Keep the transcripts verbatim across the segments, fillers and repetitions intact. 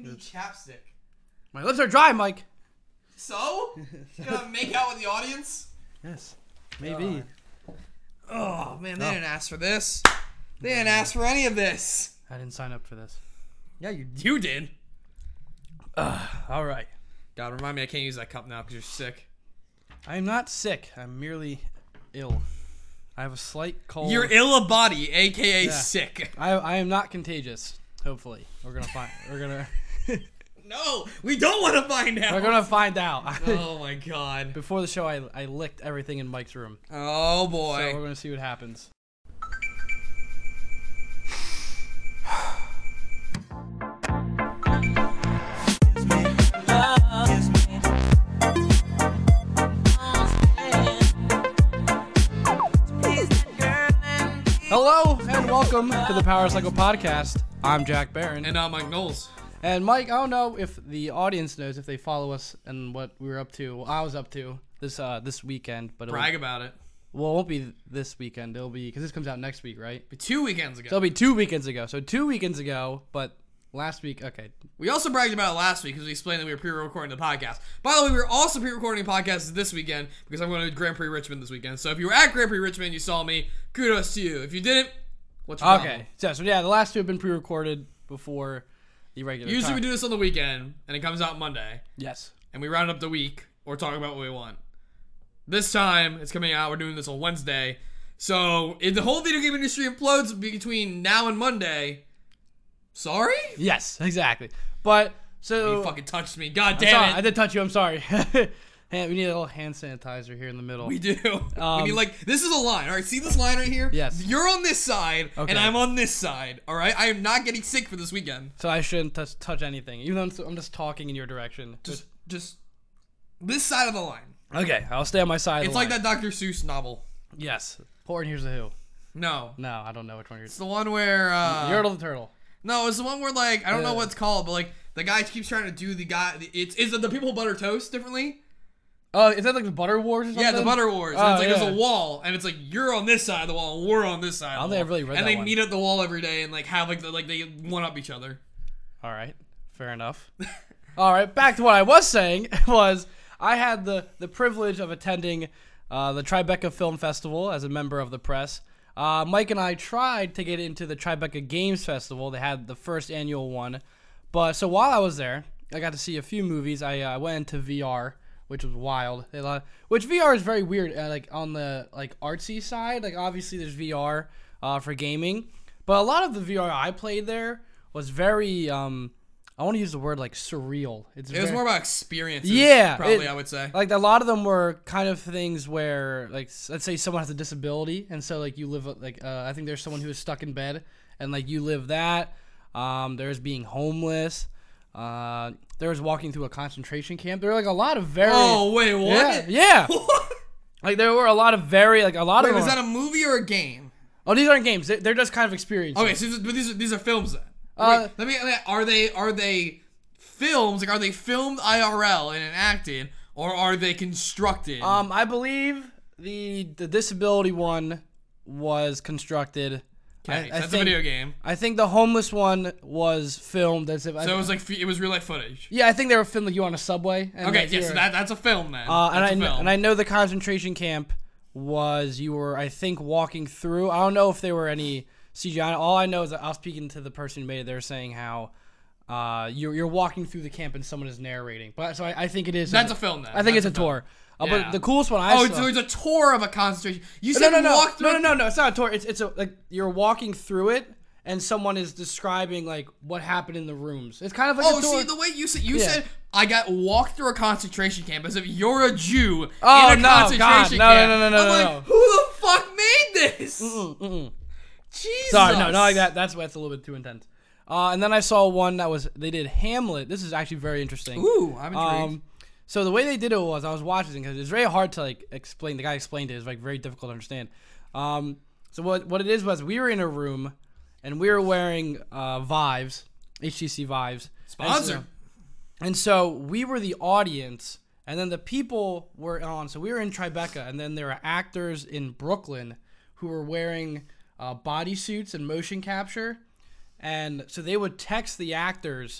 need chapstick. My lips are dry, Mike. So? You gonna make out with the audience? Yes. Maybe. Oh, man, they Oh. didn't ask for this. They didn't ask for any of this. I didn't sign up for this. Yeah, you you did. Uh, all right. God, remind me I can't use that cup now because you're sick. I am not sick. I'm merely ill. I have a slight cold. You're ill of body, a k a Yeah. sick. I I am not contagious. Hopefully, we're gonna find. We're gonna. No, we don't want to find out. We're gonna find out. Oh, my God. Before the show, I I licked everything in Mike's room. Oh, So boy. we're gonna see what happens. Hello and welcome to the Power Cycle Podcast. I'm Jack Barron. And I'm Mike Knowles. And Mike, I don't know if the audience knows if they follow us and what we were up to. Well, I was up to this uh this weekend, but it'll, Brag about it. well, it won't be this weekend. It'll be because this comes out next week, right? Two weekends ago. So it'll be two weekends ago. So two weekends ago, but last week, okay. We also bragged about it last week because we explained that we were pre-recording the podcast. By the way, we were also pre-recording the podcast this weekend because I'm going to Grand Prix Richmond this weekend. So if you were at Grand Prix Richmond, you saw me. Kudos to you. If you didn't, what's your problem? Okay. So, so yeah, the last two have been pre-recorded before the regular. Usually time. we do this on the weekend and it comes out Monday Yes. and we round up the week or talk about what we want. This time it's coming out. We're doing this on Wednesday. So if the whole video game industry implodes between now and Monday, sorry? Yes, exactly. But so You fucking touched me. God I'm damn sorry, it. I did touch you. I'm sorry. Hand, we need a little hand sanitizer here in the middle. We do. Um, we need, like, this is a line. All right, see this line right here? Yes. You're on this side, Okay. and I'm on this side. All right? I am not getting sick for this weekend. So I shouldn't touch, touch anything, even though I'm, I'm just talking in your direction. Just, just this side of the line. Okay, I'll stay on my side. of It's the like line. that Doctor Seuss novel. Yes. Porn Here's the Who. No, No, I don't know which one you're. it's the one where. Uh, Yertle the Turtle. No, it's the one where like I don't know Uh, what it's called, but like the guy keeps trying to do the guy. It's is it the people who butter toast differently? Oh, is that like the Butter Wars or something? Yeah, the Butter Wars. And Oh, it's like yeah. there's a wall, and it's like you're on this side of the wall, and we're on this side. I don't of the think I've wall. really read And that they one. meet at the wall every day, and like have like the, like they one up each other. All right, fair enough. All right, back to what I was saying was I had the the privilege of attending uh, the Tribeca Film Festival as a member of the press. Uh, Mike and I tried to get into the Tribeca Games Festival. They had the first annual one, but so while I was there, I got to see a few movies. I uh, went into V R, which was wild. They lot, which V R is very weird. Uh, like on the like artsy side, like obviously there's V R uh, for gaming, but a lot of the V R I played there was very. Um, I want to use the word like surreal. It's It was very, more about experiences. Yeah, probably it- I would say. like a lot of them were kind of things where like s- let's say someone has a disability and so like you live like uh, I think there's someone who is stuck in bed and like you live that. Um, there's being homeless. Uh, there was walking through a concentration camp. There were like a lot of very Oh wait, what? yeah yeah What? like there were a lot of very like a lot Wait, of was them that a movie or a game? oh these aren't games, They- they're just kind of experiences. Okay, so this, but these are these are films then. Uh, Wait, let me. let me- Are they are they films? Like, are they filmed I R L and enacted, or are they constructed? Um, I believe the the disability one was constructed. okay, I, so I that's think, a video game. I think the homeless one was filmed as if. I, So it was like f- it was real life footage. yeah, I think they were filmed like you on a subway. And Okay, like, yeah, you so were- that that's a film then. Uh, and that's I a kn- film. and I know the concentration camp was you were I think walking through. I don't know if there were any C G I. All I know is that I was speaking to the person who made it. They're saying how. Uh, you're you're walking through the camp and someone is narrating, but so I, I think it is. That's a film then. I think That's it's a, film. tour. Uh, Yeah. But the coolest one I Oh, saw. so it's a tour of a concentration. You No, said no, no, walk through. no, no, no, no. It's not a tour. It's it's a like you're walking through it, and someone is describing like what happened in the rooms. It's kind of like Oh, a tour. see the way you said you Yeah. said I got walked through a concentration camp as if you're a Jew Oh, in a no, concentration God, no, camp. no, no, no, I'm no, like, no. who the fuck made this? Mm-mm, mm-mm. Jesus. Sorry, no, not like that. That's that's a little bit too intense. Uh, and then I saw one that was they did Hamlet. This is actually very interesting. Ooh, I'm intrigued. Um, so the way they did it was I was watching because it's very hard to like explain. The guy explained it. It's like very difficult to understand. Um, so what what it is was we were in a room, and we were wearing uh, Vives, H T C Vives. Sponsor. And so, and so we were the audience, and then the people were on. So we were in Tribeca, and then there were actors in Brooklyn who were wearing uh, bodysuits and motion capture. And so they would text the actors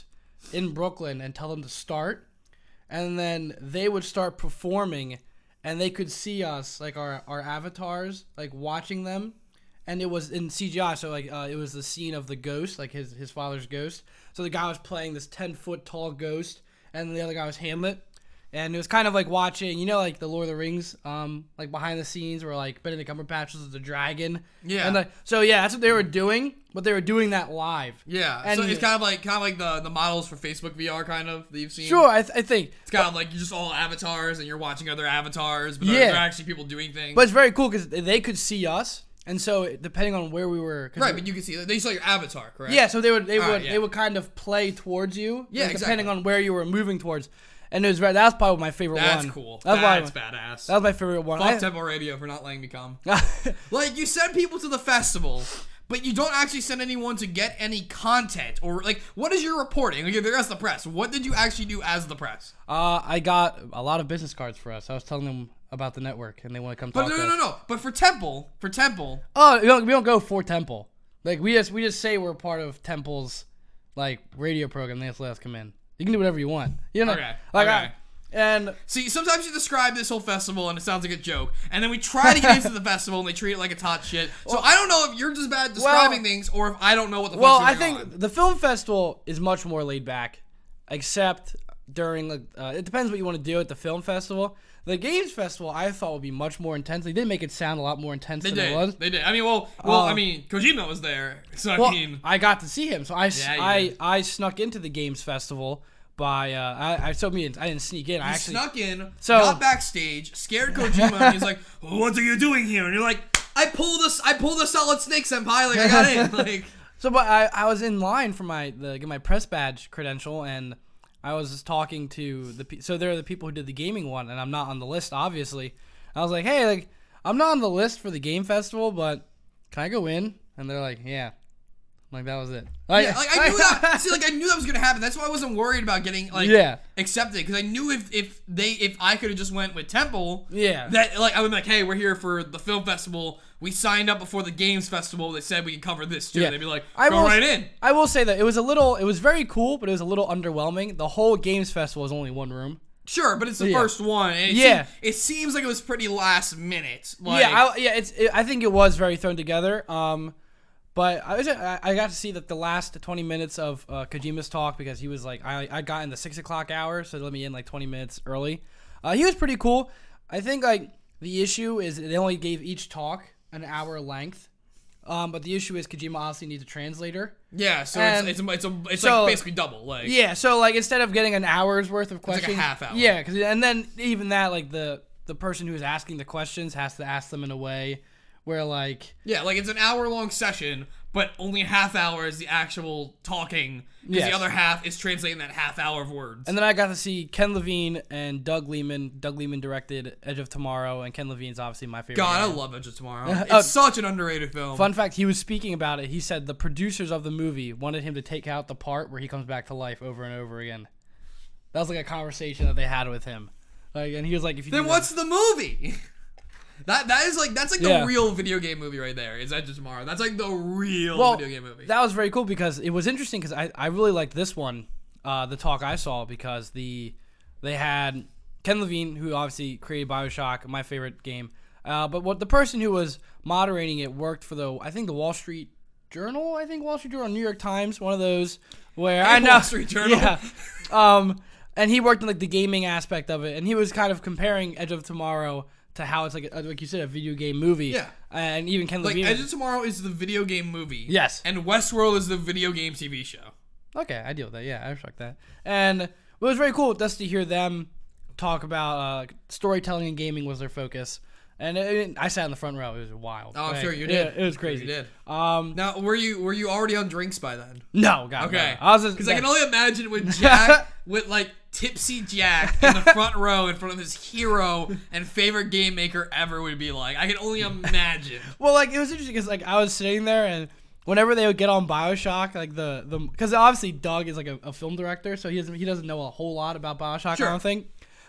in Brooklyn and tell them to start, and then they would start performing, and they could see us, like our, our avatars, like watching them, and it was in C G I, so like uh, it was the scene of the ghost, like his his father's ghost. So the guy was playing this ten foot tall ghost, and the other guy was Hamlet. And it was kind of like watching, you know, like the Lord of the Rings, um, like behind the scenes where like Benedict Cumberbatch was the dragon. Yeah. And like, so yeah, that's what they were doing, but they were doing that live. Yeah. And so it's kind of like kind of like the the models for Facebook V R kind of that you've seen. Sure, I, th- I think. It's kind of like you're just all avatars and you're watching other avatars, but Yeah. they're, they're actually people doing things. But it's very cool because they could see us, and so depending on where we were, 'cause right, we- but you can see they saw your avatar, correct? yeah, so they would they All would right, yeah. they would kind of play towards you, Yeah, like, depending exactly. on where you were moving towards. And it was very, that was probably my favorite That's one. cool. That's That's, why- badass. That was my favorite one. Fuck I- Tempo Radio for not letting me come. Like, you send people to the festival, but you don't actually send anyone to get any content. Or, like, what is your reporting? Like, that's the press. What did you actually do as the press? uh, I got a lot of business cards for us. I was telling them about the network, and they want to come But talk no, to no, us. no, no. But for Temple, for Temple, Oh, we don't, we don't go for Temple. Like we just we just say we're part of Temple's like radio program. They just let us come in. You can do whatever you want. You know, Okay, like okay. I, and see, sometimes you describe this whole festival and it sounds like a joke, and then we try to get into the festival and they treat it like it's hot shit. So I don't know if you're just bad describing Well- things or if I don't know what the well, fuck's I going think on. the film festival is much more laid back, except during like uh, it depends what you want to do at the film festival. The games festival I thought would be much more intense. They did make it sound a lot more intense They than it did. was. They did. I mean, well, well, Uh, I mean, Kojima was there, so I Well, mean, I got to see him, so I, s- Yeah, you I, did. I snuck into the games festival by uh, I I so me I didn't sneak in. I you actually snuck in, So- got backstage, scared Kojima, and he's like, "What are you doing here?" And you're like, "I pulled a, I pulled a Solid Snake, senpai. Like I got in." Like, So, but I, I was in line for my the get my press badge credential, and I was just talking to the pe- so they're the people who did the gaming one, and I'm not on the list, obviously. I was like, hey, like I'm not on the list for the game festival, but can I go in? And they're like, yeah. Like that was it. Like, yeah, like I knew that. See, like I knew that was gonna happen. That's why I wasn't worried about getting like Yeah. accepted, because I knew if if they if I could have just went with Temple, Yeah. that like I would be like, hey, we're here for the film festival. We signed up before the games festival. They said we could cover this too. Yeah. They'd be like, I go will- right in. I will say that it was a little, it was very cool, but it was a little underwhelming. The whole games festival was only one room. Sure, but it's the Yeah. first one. And it Yeah. seemed, it seems like it was pretty last minute. Like, yeah, I, yeah, it's. It, I think it was very thrown together. Um, but I was. I, I got to see that the last twenty minutes of uh, Kojima's talk, because he was like, I, I got in the six o'clock hour, so they let me in like twenty minutes early. Uh, he was pretty cool. I think like the issue is they only gave each talk an hour length. Um, but the issue is Kojima obviously needs a translator. yeah. So And it's it's a, it's, a, it's so- like basically double. Like Yeah, so like instead of getting an hour's worth of like a questions, half hour. Yeah, cause, and then even that, like the the person who's asking the questions has to ask them in a way where like yeah, like it's an hour long session, but only a half hour is the actual talking. Because Yes. the other half is translating that half hour of words. And then I got to see Ken Levine and Doug Lehman. Doug Lehman directed Edge of Tomorrow, and Ken Levine's obviously my favorite. God, I guy. love Edge of Tomorrow. It's Oh. such an underrated film. Fun fact: he was speaking about it. He said the producers of the movie wanted him to take out the part where he comes back to life over and over again. That was like a conversation that they had with him. Like, and he was like, "If you Then do what's the movie? that that is like that's like Yeah. the real video game movie right there. Is Edge of Tomorrow? That's like the real Well, video game movie. that was very cool because it was interesting because I, I really liked this one, uh, the talk I saw, because the they had Ken Levine, who obviously created BioShock, my favorite game. Uh, but what the person who was moderating it worked for the I think the Wall Street Journal, I think Wall Street Journal, New York Times, one of those where Hey, I know Wall Street Journal. Yeah. Um, and he worked in like the gaming aspect of it, and he was kind of comparing Edge of Tomorrow to how it's like a, like you said, a video game movie. Yeah. And even Ken like Levine. Edge of Tomorrow is the video game movie. Yes. And Westworld is the video game T V show. Okay, I deal with that. Yeah, I respect that. And it was very cool just to hear them talk about uh, storytelling and gaming was their focus. And it, it- I sat in the front row. It was wild. Oh, I'm Like, sure you yeah, did. it was I'm sure crazy. you did. Um, Now, were you were you already on drinks by then? no, God, Okay. no. I was just Because I can only imagine with Jack, with like tipsy Jack in the front row in front of his hero and favorite game maker ever would be like. I can only imagine. well, like it was interesting because like I was sitting there and whenever they would get on BioShock, like the the because obviously Doug is like a, a film director, so he doesn't he doesn't know a whole lot about BioShock. Sure. I don't think.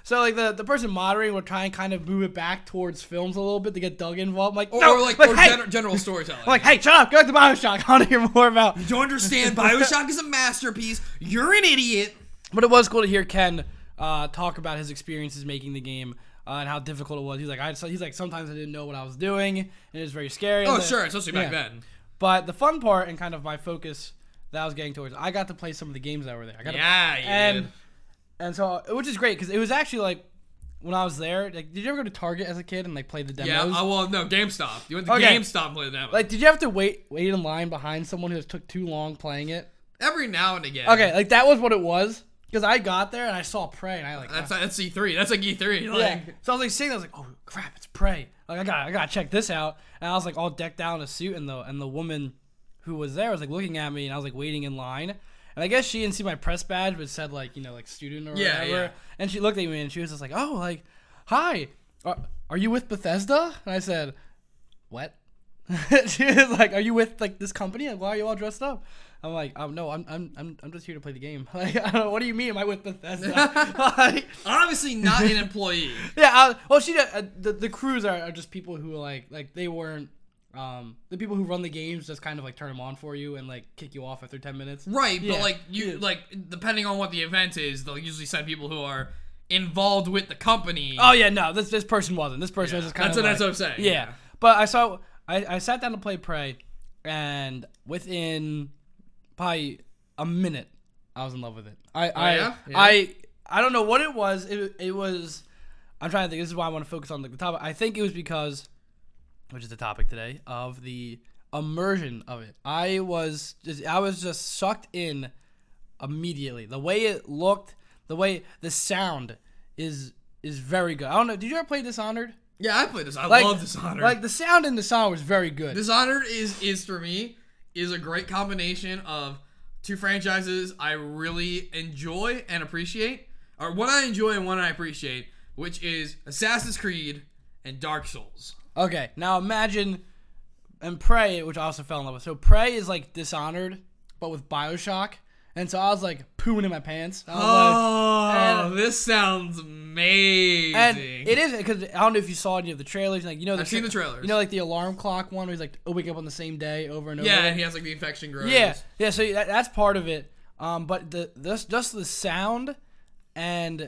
So like the, the person moderating would try and kind of move it back towards films a little bit to get Doug involved. I'm like, Or, no, or like, like, or hey! gen- general storytelling. I'm like, hey, shut up, go back to Bioshock. I want to hear more about. You don't understand. Bioshock is a masterpiece. You're an idiot. But it was cool to hear Ken uh, talk about his experiences making the game uh, and how difficult it was. He's like, I he's like, sometimes I didn't know what I was doing, and it was very scary. Oh, And sure, especially back yeah. then. But the fun part and kind of my focus that I was getting towards, I got to play some of the games that were there. I got to, Yeah, you and did. and so which is great because it was actually like when I was there. Like, did you ever go to Target as a kid and like play the demos? Yeah, uh, well, no, GameStop. You went to Okay. GameStop and played the demo. Like, did you have to wait wait in line behind someone who took too long playing it? Every now and again. Okay, like that was what it was. Because I got there and I saw Prey and I like That's that's E three. That's like E three. Like, yeah. So I was like sitting there, I was like, oh crap, it's Prey. Like I got I gotta check this out. And I was like all decked out in a suit, and the and the woman who was there was like looking at me, and I was like waiting in line. And I guess she didn't see my press badge, but it said like, you know, like student or Yeah, whatever. yeah. And she looked at me and she was just like, oh, like, hi, are, are you with Bethesda? And I said, what? She was like, are you with like this company? Like, why are you all dressed up? I'm like, um, no, I'm I'm I'm I'm just here to play the game. Like, I don't know, what do you mean? Am I with Bethesda? Like, Obviously not an employee. yeah. I, well, she did, uh, the the crews are, are just people who like like they weren't um the people who run the games just kind of like turn them on for you and like kick you off after ten minutes. Right, Yeah. but like you Yeah. like depending on what the event is, they'll usually send people who are involved with the company. Oh yeah, no, this this person wasn't. This person Yeah, was just kind that's of what like, that's what I'm saying. Yeah. Yeah. But I saw I, I sat down to play Prey, and within probably a minute I was in love with it. I I yeah? Yeah. I I don't know what it was. It it was I'm trying to think. This is why I want to focus on the, the topic. I think it was because, which is the topic today, of the immersion of it. I was just I was just sucked in immediately. The way it looked, the way the sound is is very good. I don't know. Did you ever play Dishonored? Yeah, I played this. I Like, love Dishonored. Like the sound in Dishonored was very good. Dishonored is is for me is a great combination of two franchises I really enjoy and appreciate, or one I enjoy and one I appreciate, which is Assassin's Creed and Dark Souls. Okay, now imagine and Prey, which I also fell in love with. So Prey is like Dishonored, but with Bioshock. And so I was like pooing in my pants. I was Oh, and- this sounds amazing. like, and it is because I don't know if you saw any of the trailers. Like you know, the I've seen the trailers. You know, like the alarm clock one, where he's like, "Oh, wake up on the same day over and over." yeah, again. and he has like the infection grows. Yeah, yeah. So that, that's part of it. Um, but the this just the sound and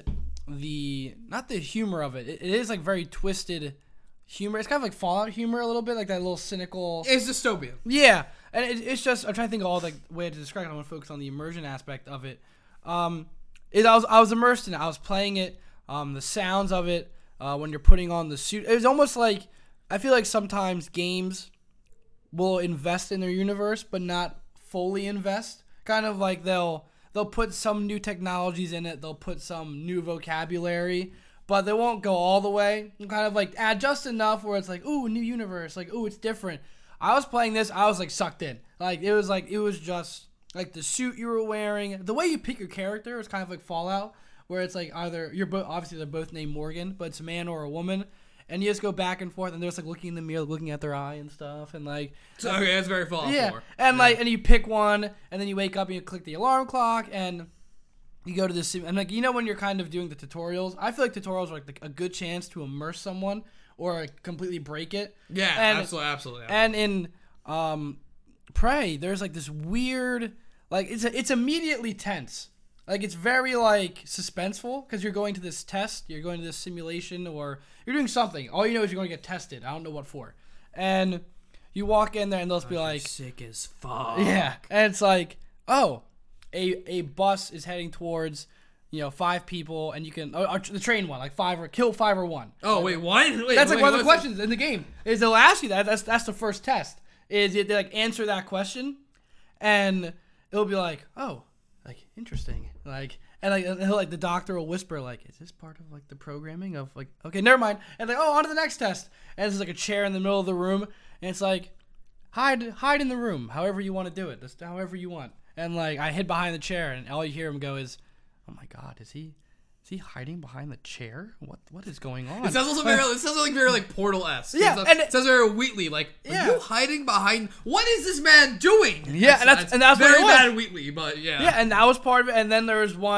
the not the humor of it. It, it is like very twisted humor. It's kind of like Fallout humor a little bit, like that little cynical. It's dystopian. Yeah, and it, it's just I'm trying to think of all the way to describe it. I want to focus on the immersion aspect of it. Um, it I was I was immersed in it. I was playing it. Um, the sounds of it. Uh, when you're putting on the suit, it was almost like I feel like sometimes games will invest in their universe, but not fully invest. Kind of like they'll they'll put some new technologies in it. They'll put some new vocabulary. But they won't go all the way. Kind of like add just enough where it's like, ooh, new universe. Like, ooh, it's different. I was playing this. I was like sucked in. Like it was like it was just like the suit you were wearing, the way you pick your character is kind of like Fallout, where it's like either you're both obviously they're both named Morgan, but it's a man or a woman, and you just go back and forth, and they're just like looking in the mirror, looking at their eye and stuff, and like So, okay, that's very Fallout yeah, four. and like and you pick one, and then you wake up and you click the alarm clock and. You go to this, and like you know when you're kind of doing the tutorials, I feel like tutorials are like the, a good chance to immerse someone or like, completely break it. Yeah, and, absolutely, absolutely. And in um, Prey, there's like this weird, like it's a, it's immediately tense, like it's very like suspenseful because you're going to this test, you're going to this simulation, or you're doing something. All you know is you're going to get tested. I don't know what for, and you walk in there and they'll just be like, sick as fuck. yeah, and it's like, oh. A, a bus is heading towards, you know, five people, and you can or, or the train one like five or kill five or one. Oh wait, one? Wait, That's like wait, one of the what's questions in the game. Is they'll ask you that. That's that's the first test. Is it, they like answer that question, and it'll be like, oh, like interesting, like and like and he'll, like the doctor will whisper like, is this part of like the programming of like okay, never mind, and like oh, on to the next test, and there's like a chair in the middle of the room, and it's like hide hide in the room, however you want to do it, just however you want. And like I hid behind the chair, and all you hear him go is, "Oh my God, is he, is he hiding behind the chair? What, what is going on?" It sounds also very. It sounds like very like Portal-esque. Yeah, it sounds, and it sounds very Wheatley. Like, Yeah. are you hiding behind? What is this man doing? Yeah, and that's- and that's what very it was. bad Wheatley, but yeah. Yeah, and that was part of it. And then there was one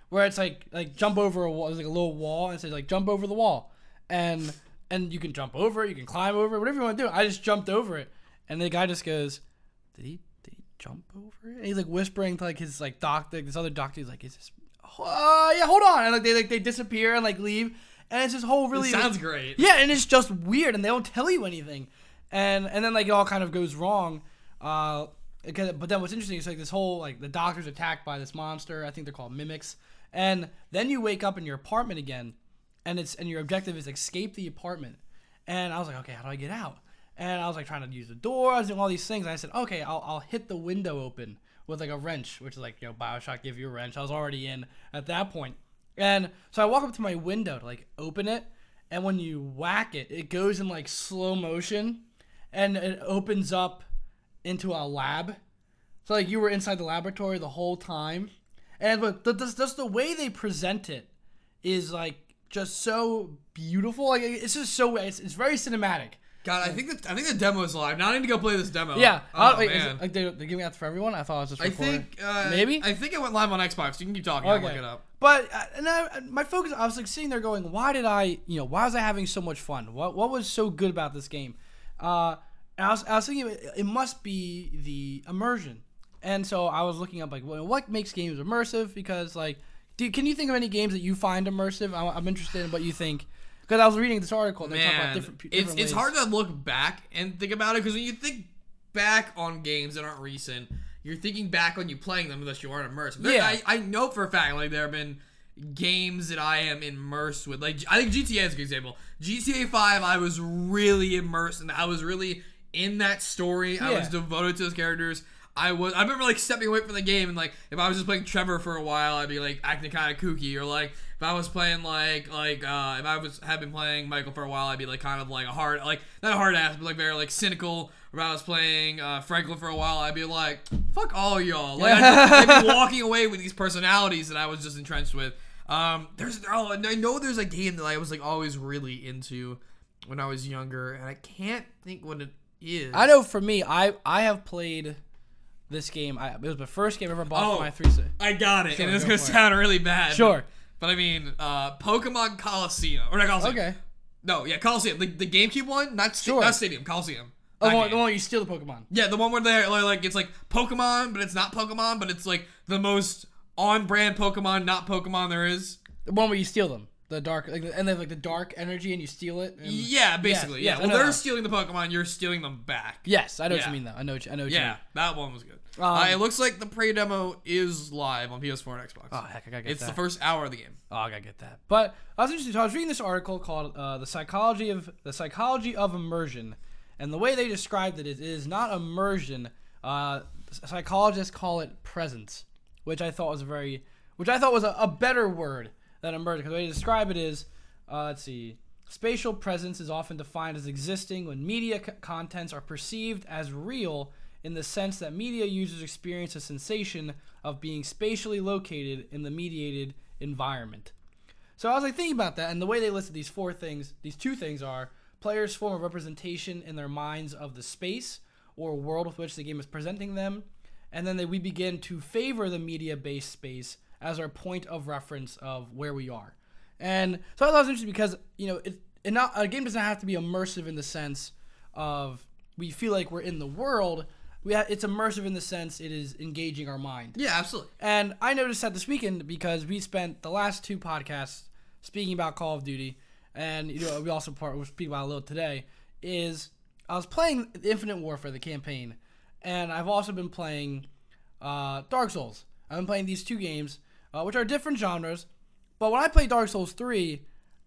where it's like like jump over a wall. There's like a little wall, and it says like jump over the wall, and and you can jump over it, you can climb over it, whatever you want to do. I just jumped over it, and the guy just goes, "Did he? Did he jump over it?" And he's like whispering to like his like doctor, this other doctor. He's like, "Is this? Uh, yeah, hold on." And like they like they disappear and like leave, and it's this whole really It sounds great. yeah, and it's just weird, and they don't tell you anything, and and then like it all kind of goes wrong. Uh, because, but then what's interesting is like this whole like the doctor's attacked by this monster. I think they're called mimics, and then you wake up in your apartment again, and it's and your objective is escape the apartment. And I was like, okay, how do I get out? And I was like trying to use the door. I was doing all these things. And I said, okay, I'll I'll hit the window open with like a wrench, which is like, you know, BioShock give you a wrench. I was already in at that point. And so I walk up to my window to like open it, and when you whack it, it goes in like slow motion, and it opens up into a lab. So like you were inside the laboratory the whole time. And but the, the, just the way they present it is like just so beautiful. Like it's just so it's, it's very cinematic. God, I think that I think the demo is live. Now I need to go play this demo. Yeah. Oh, Oh, wait, is man. it, like they, they're giving it out for everyone. I thought it was just I recorded. think uh, Maybe? I think it went live on Xbox. You can keep talking. I'll look it up. But uh, and I, my focus, I was like sitting there going, why did I, you know, why was I having so much fun? What what was so good about this game? Uh, and I was I was thinking it, it must be the immersion. And so I was looking up like, well, what makes games immersive? Because like, do can you think of any games that you find immersive? I'm, I'm interested in what you think. Because I was reading this article and they talk about Man, different, different it's ways. it's hard to look back and think about it because when you think back on games that aren't recent, you're thinking back on you playing them unless you aren't immersed. There, Yeah. I, I know for a fact like there have been games that I am immersed with. Like I think G T A is a good example. G T A five, I was really immersed and I was really in that story. I was Yeah. devoted to those characters. I was. I remember like stepping away from the game and like if I was just playing Trevor for a while, I'd be like acting kind of kooky, or like if I was playing like like uh, if I was had been playing Michael for a while, I'd be like kind of like a hard like not a hard ass, but like very like cynical. Or if I was playing uh, Franklin for a while, I'd be like fuck all y'all. Like I'd, I'd be walking away with these personalities that I was just entrenched with. Um, there's oh, I know there's a game that I was like always really into when I was younger, and I can't think what it is. I know for me, I I have played this game. I, it was the first game I ever bought Oh. for my three sixty. I got it, Sure, and it's go gonna for it. sound really bad. Sure. But, but I mean, uh, Pokemon Coliseum or not Coliseum. Okay. No, yeah, Coliseum. The, the GameCube one, not sta- Sure. not Stadium, Coliseum. Oh, That the one, game. the one where you steal the Pokemon. Yeah, the one where they're like, like it's like Pokemon, but it's not Pokemon, but it's like the most on-brand Pokemon, not Pokemon there is. The one where you steal them. The dark, like, and they have like the dark energy, and you steal it. And, Yeah, basically. yes, yeah. I Well, know they're that. stealing the Pokemon. You're stealing them back. Yes, I know what Yeah. you mean though. I know. What you, I know. What you Yeah, mean. that one was good. Um, uh, it looks like the pre-demo is live on P S four and Xbox. Oh heck, I gotta get it's that. the first hour of the game. Oh, I gotta get that. But I was interested. So I was reading this article called uh, "The Psychology of the Psychology of Immersion," and the way they described it is it is not immersion. Uh, psychologists call it presence, which I thought was a very, which I thought was a, a better word than immersion. Because the way they describe it is, uh, let's see, spatial presence is often defined as existing when media c- contents are perceived as real in the sense that media users experience a sensation of being spatially located in the mediated environment. So I was like thinking about that, and the way they listed these four things, these two things are players form a representation in their minds of the space or world with which the game is presenting them, and then they, we begin to favor the media-based space as our point of reference of where we are. And so I thought it was interesting because, you know, it, it not, a game doesn't have to be immersive in the sense of we feel like we're in the world. We ha- it's immersive in the sense it is engaging our mind. Yeah, absolutely. And I noticed that this weekend because we spent the last two podcasts speaking about Call of Duty, and you know we also part we'll speak about it a little today. Is I was playing Infinite Warfare, the campaign, and I've also been playing uh, Dark Souls. I've been playing these two games, uh, which are different genres. But when I play Dark Souls three,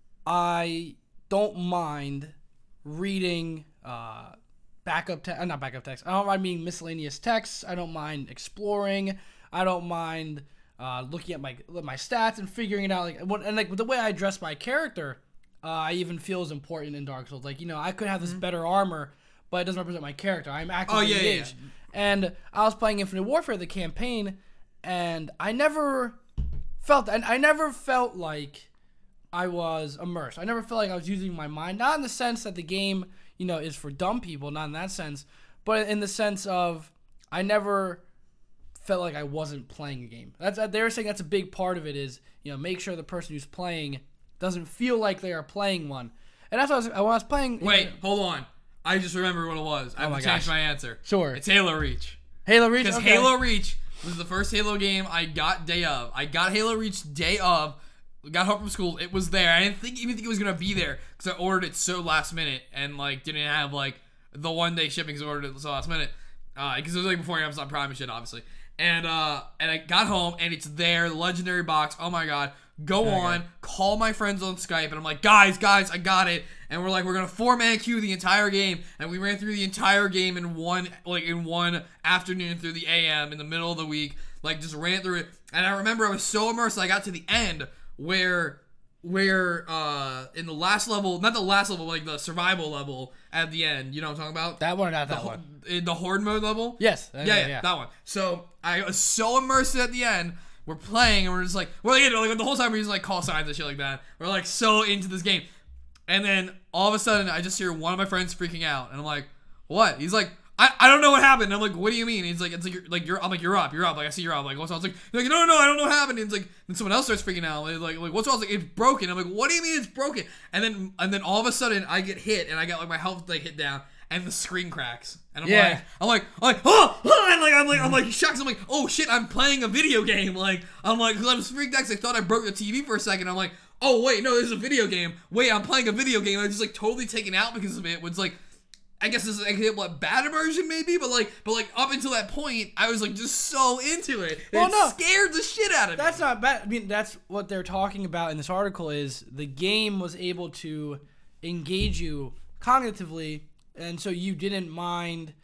I don't mind reading uh, backup text, uh, not backup text. I don't mind reading miscellaneous texts. I don't mind exploring. I don't mind uh, looking at my my stats and figuring it out. Like what, and like the way I dress my character, uh, I even feel is important in Dark Souls. Like you know, I could have this better armor, but it doesn't represent my character. I'm actively Oh, yeah, yeah, engaged. And I was playing Infinite Warfare, the campaign, and I never felt and I never felt like I was immersed. I never felt like I was using my mind, not in the sense that the game, you know, is for dumb people, not in that sense, but in the sense of I never felt like I wasn't playing a game. That's they were saying that's a big part of it is, you know, make sure the person who's playing doesn't feel like they are playing one. And that's what I was, when I was playing. Wait, hold on. I just remembered what it was. I have Oh my to change gosh. my answer. Sure. It's Halo Reach. Halo Reach. Because Okay. Halo Reach was the first Halo game I got day of. I got Halo Reach day of. Got home from school. It was there. I didn't think even think it was gonna be there because I ordered it so last minute and like didn't have like the one day shipping because I ordered it so last minute. Because uh, it was like before Amazon Prime and shit, obviously. And uh, and I got home and it's there, the legendary box. Oh my god. Go Okay. on, call my friends on Skype, and I'm like, guys, guys, I got it. And we're like, we're gonna four man queue the entire game, and we ran through the entire game in one, like in one afternoon through the A M in the middle of the week, like just ran through it. And I remember I was so immersed, I got to the end where, where uh, in the last level, not the last level, like the survival level at the end. You know what I'm talking about? That one or not that the, one? In the horde mode level. Yes. Yeah, yeah, yeah, that one. So I was so immersed at the end. We're playing and we're just like, well, you know, like the whole time we're using like call signs and shit like that. We're like so into this game, and then all of a sudden I just hear one of my friends freaking out, and I'm like, what? He's like, I, I don't know what happened. And I'm like, what do you mean? He's like, it's like you're like you're I'm like you're up, you're up. Like I see you're up. Like what's wrong? I was like, he's like no, no, no, I don't know what happened. And it's like then someone else starts freaking out. Like like what's wrong? I was like it's broken. I'm like, what do you mean it's broken? And then and then all of a sudden I get hit and I got like my health like hit down. And the screen cracks, and I'm Yeah. like, I'm like, I'm like, oh, oh, and like, I'm like, I'm like shocked. I'm like, oh shit, I'm playing a video game. Like, I'm like, cause I was freaked out. Cause I thought I broke the T V for a second. I'm like, oh wait, no, this is a video game. Wait, I'm playing a video game. I was just like totally taken out because of it. It was like, I guess this is like a bad immersion maybe, but like, but like up until that point, I was like just so into it. Well, it no. scared the shit out of me. That's not bad. I mean, that's what they're talking about in this article is the game was able to engage you cognitively, and so you didn't mind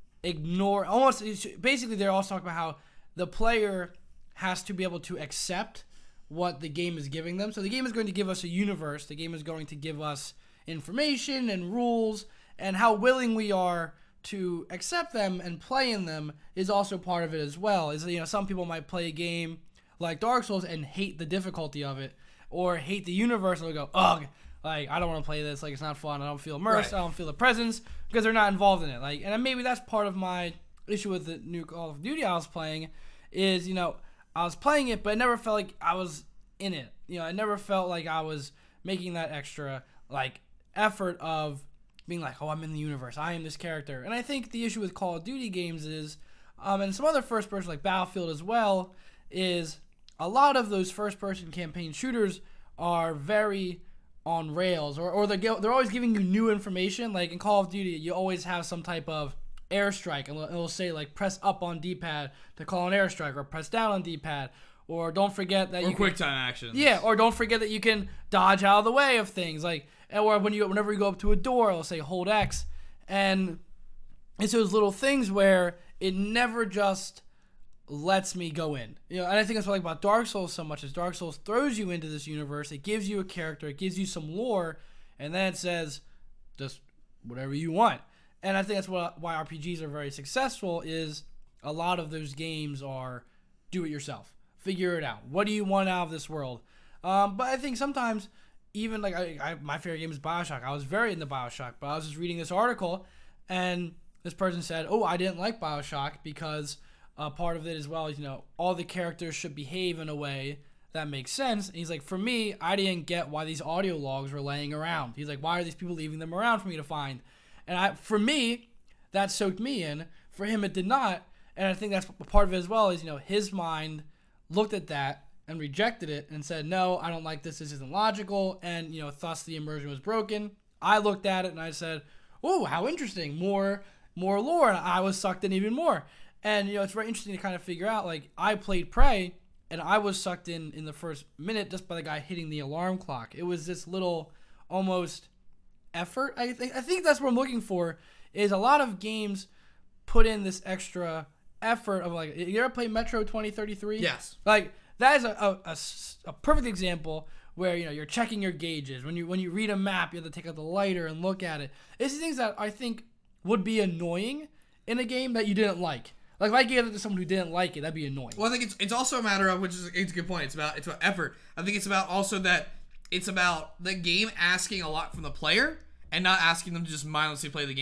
ignore almost basically they're also talking about how the player has to be able to accept what the game is giving them. So the game is going to give us a universe. The game is going to give us information and rules, and how willing we are to accept them and play in them is also part of it as well. Is, you know, some people might play a game like Dark Souls and hate the difficulty of it, or hate the universe and they'll go, ugh, like I don't want to play this, like it's not fun, I don't feel immersed, Right. I don't feel the presence because they're not involved in it. Like, and maybe that's part of my issue with the new Call of Duty I was playing is, you know, I was playing it, but I never felt like I was in it. You know, I never felt like I was making that extra like effort of being like, oh, I'm in the universe, I am this character. And I think the issue with Call of Duty games is, um, and some other first person like Battlefield as well, is a lot of those first person campaign shooters are very on rails, or, or they're, they're always giving you new information. Like in Call of Duty, you always have some type of airstrike, and it'll, it'll say like press up on D-pad to call an airstrike, or press down on D-pad, or don't forget that or you quick can, time actions. yeah, or don't forget that you can dodge out of the way of things, like, or when you whenever you go up to a door, it'll say hold X, and it's those little things where it never just lets me go in. You know, and I think that's what I like about Dark Souls so much is Dark Souls throws you into this universe. It gives you a character, it gives you some lore, and then it says just whatever you want. And I think that's what why R P Gs are very successful is a lot of those games are do it yourself. Figure it out. What do you want out of this world? Um, but I think sometimes even like I, I my favorite game is BioShock. I was very into BioShock, but I was just reading this article and this person said, "Oh, I didn't like BioShock because Uh, part of it as well is, you know, all the characters should behave in a way that makes sense." And he's like, for me, I didn't get why these audio logs were laying around. He's like, why are these people leaving them around for me to find? And I, for me, that soaked me in. For him, it did not. And I think that's part of it as well is, you know, his mind looked at that and rejected it and said, no, I don't like this. This isn't logical. And, you know, thus the immersion was broken. I looked at it and I said, oh, how interesting. More, more lore. And I was sucked in even more. And, you know, it's very interesting to kind of figure out, like, I played Prey, and I was sucked in in the first minute just by the guy hitting the alarm clock. It was this little, almost, effort. I think I think that's what I'm looking for, is a lot of games put in this extra effort of, like, you ever play Metro twenty thirty-three? Yes. Like, that is a, a, a, a perfect example where, you know, you're checking your gauges. When you, when you read a map, you have to take out the lighter and look at it. It's the things that I think would be annoying in a game that you didn't like. Like, if I gave it to someone who didn't like it, that'd be annoying. Well, I think it's it's also a matter of, which is it's a good point. It's about it's about effort. I think it's about also that it's about the game asking a lot from the player and not asking them to just mindlessly play the game.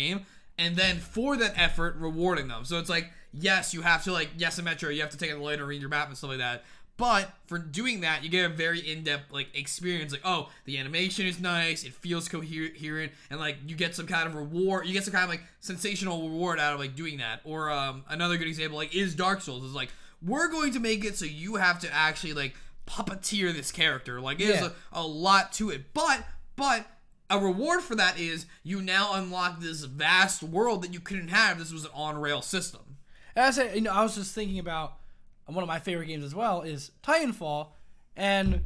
and then for that effort, rewarding them. So it's like, yes, you have to, like, yes, in Metro, you have to take it later and read your map and stuff like that. But for doing that, you get a very in-depth, like, experience. Like, oh, the animation is nice, it feels coherent, and, like, you get some kind of reward. You get some kind of, like, sensational reward out of, like, doing that. Or um, another good example, like, is Dark Souls. Is like, we're going to make it so you have to actually, like, puppeteer this character. Like, there's Yeah. a, a lot to it. But, but... a reward for that is you now unlock this vast world that you couldn't have if this was an on-rail system. And I say, you know, I was just thinking about one of my favorite games as well is Titanfall, and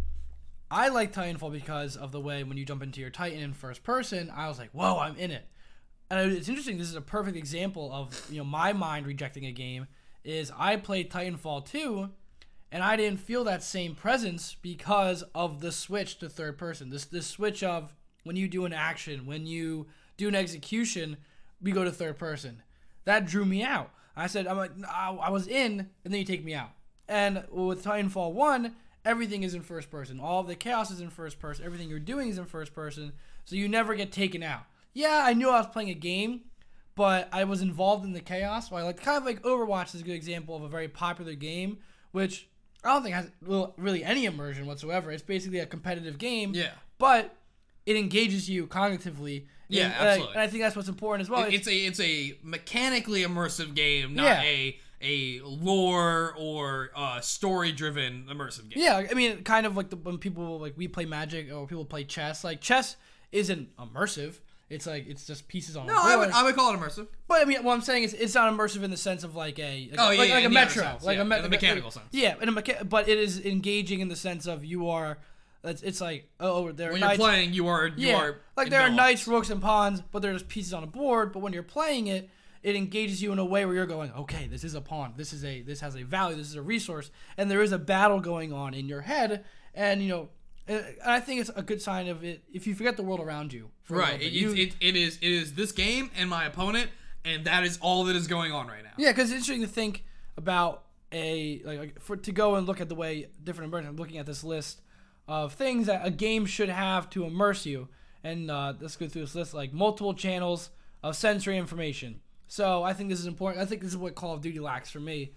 I like Titanfall because of the way when you jump into your Titan in first person, I was like, whoa, I'm in it. And it's interesting. This is a perfect example of, you know, my mind rejecting a game. Is I played Titanfall two, and I didn't feel that same presence because of the switch to third person. This this switch of when you do an action, when you do an execution, we go to third person. That drew me out. I said, I'm like, I was in, and then you take me out. And with Titanfall one, everything is in first person. All of the chaos is in first person. Everything you're doing is in first person, so you never get taken out. Yeah, I knew I was playing a game, but I was involved in the chaos. So I like kind of like Overwatch is a good example of a very popular game, which I don't think has really any immersion whatsoever. It's basically a competitive game. Yeah. But it engages you cognitively. Yeah, and, absolutely. And I think that's what's important as well. It, it's a it's a mechanically immersive game, not Yeah. a a lore or uh, story driven immersive game. Yeah, I mean, kind of like the, when people like we play Magic or people play chess. Like chess isn't immersive. It's like it's just pieces on. No, a board. I would I would call it immersive. But I mean, what I'm saying is, it's not immersive in the sense of like a like, Oh, yeah, like, yeah, like a in the other Metro, sense, like yeah, a me- in the mechanical sense. Yeah, in a mecha- but it is engaging in the sense of you are. It's, it's like oh, there are When knights. you're playing, you are you yeah, are like there are involved. knights, rooks, and pawns, but they're just pieces on a board. But when you're playing it, it engages you in a way where you're going, okay, this is a pawn, this is a this has a value, this is a resource, and there is a battle going on in your head, and you know. And I think it's a good sign of it if you forget the world around you. For a Right. little bit. It, You- it, it is it is this game and my opponent, and that is all that is going on right now. Yeah, because it's interesting to think about a like like, for to go and look at the way different immersion. I'm looking at this list of things that a game should have to immerse you, and uh, let's go through this list like multiple channels of sensory information. So I think this is important. I think this is what Call of Duty lacks for me,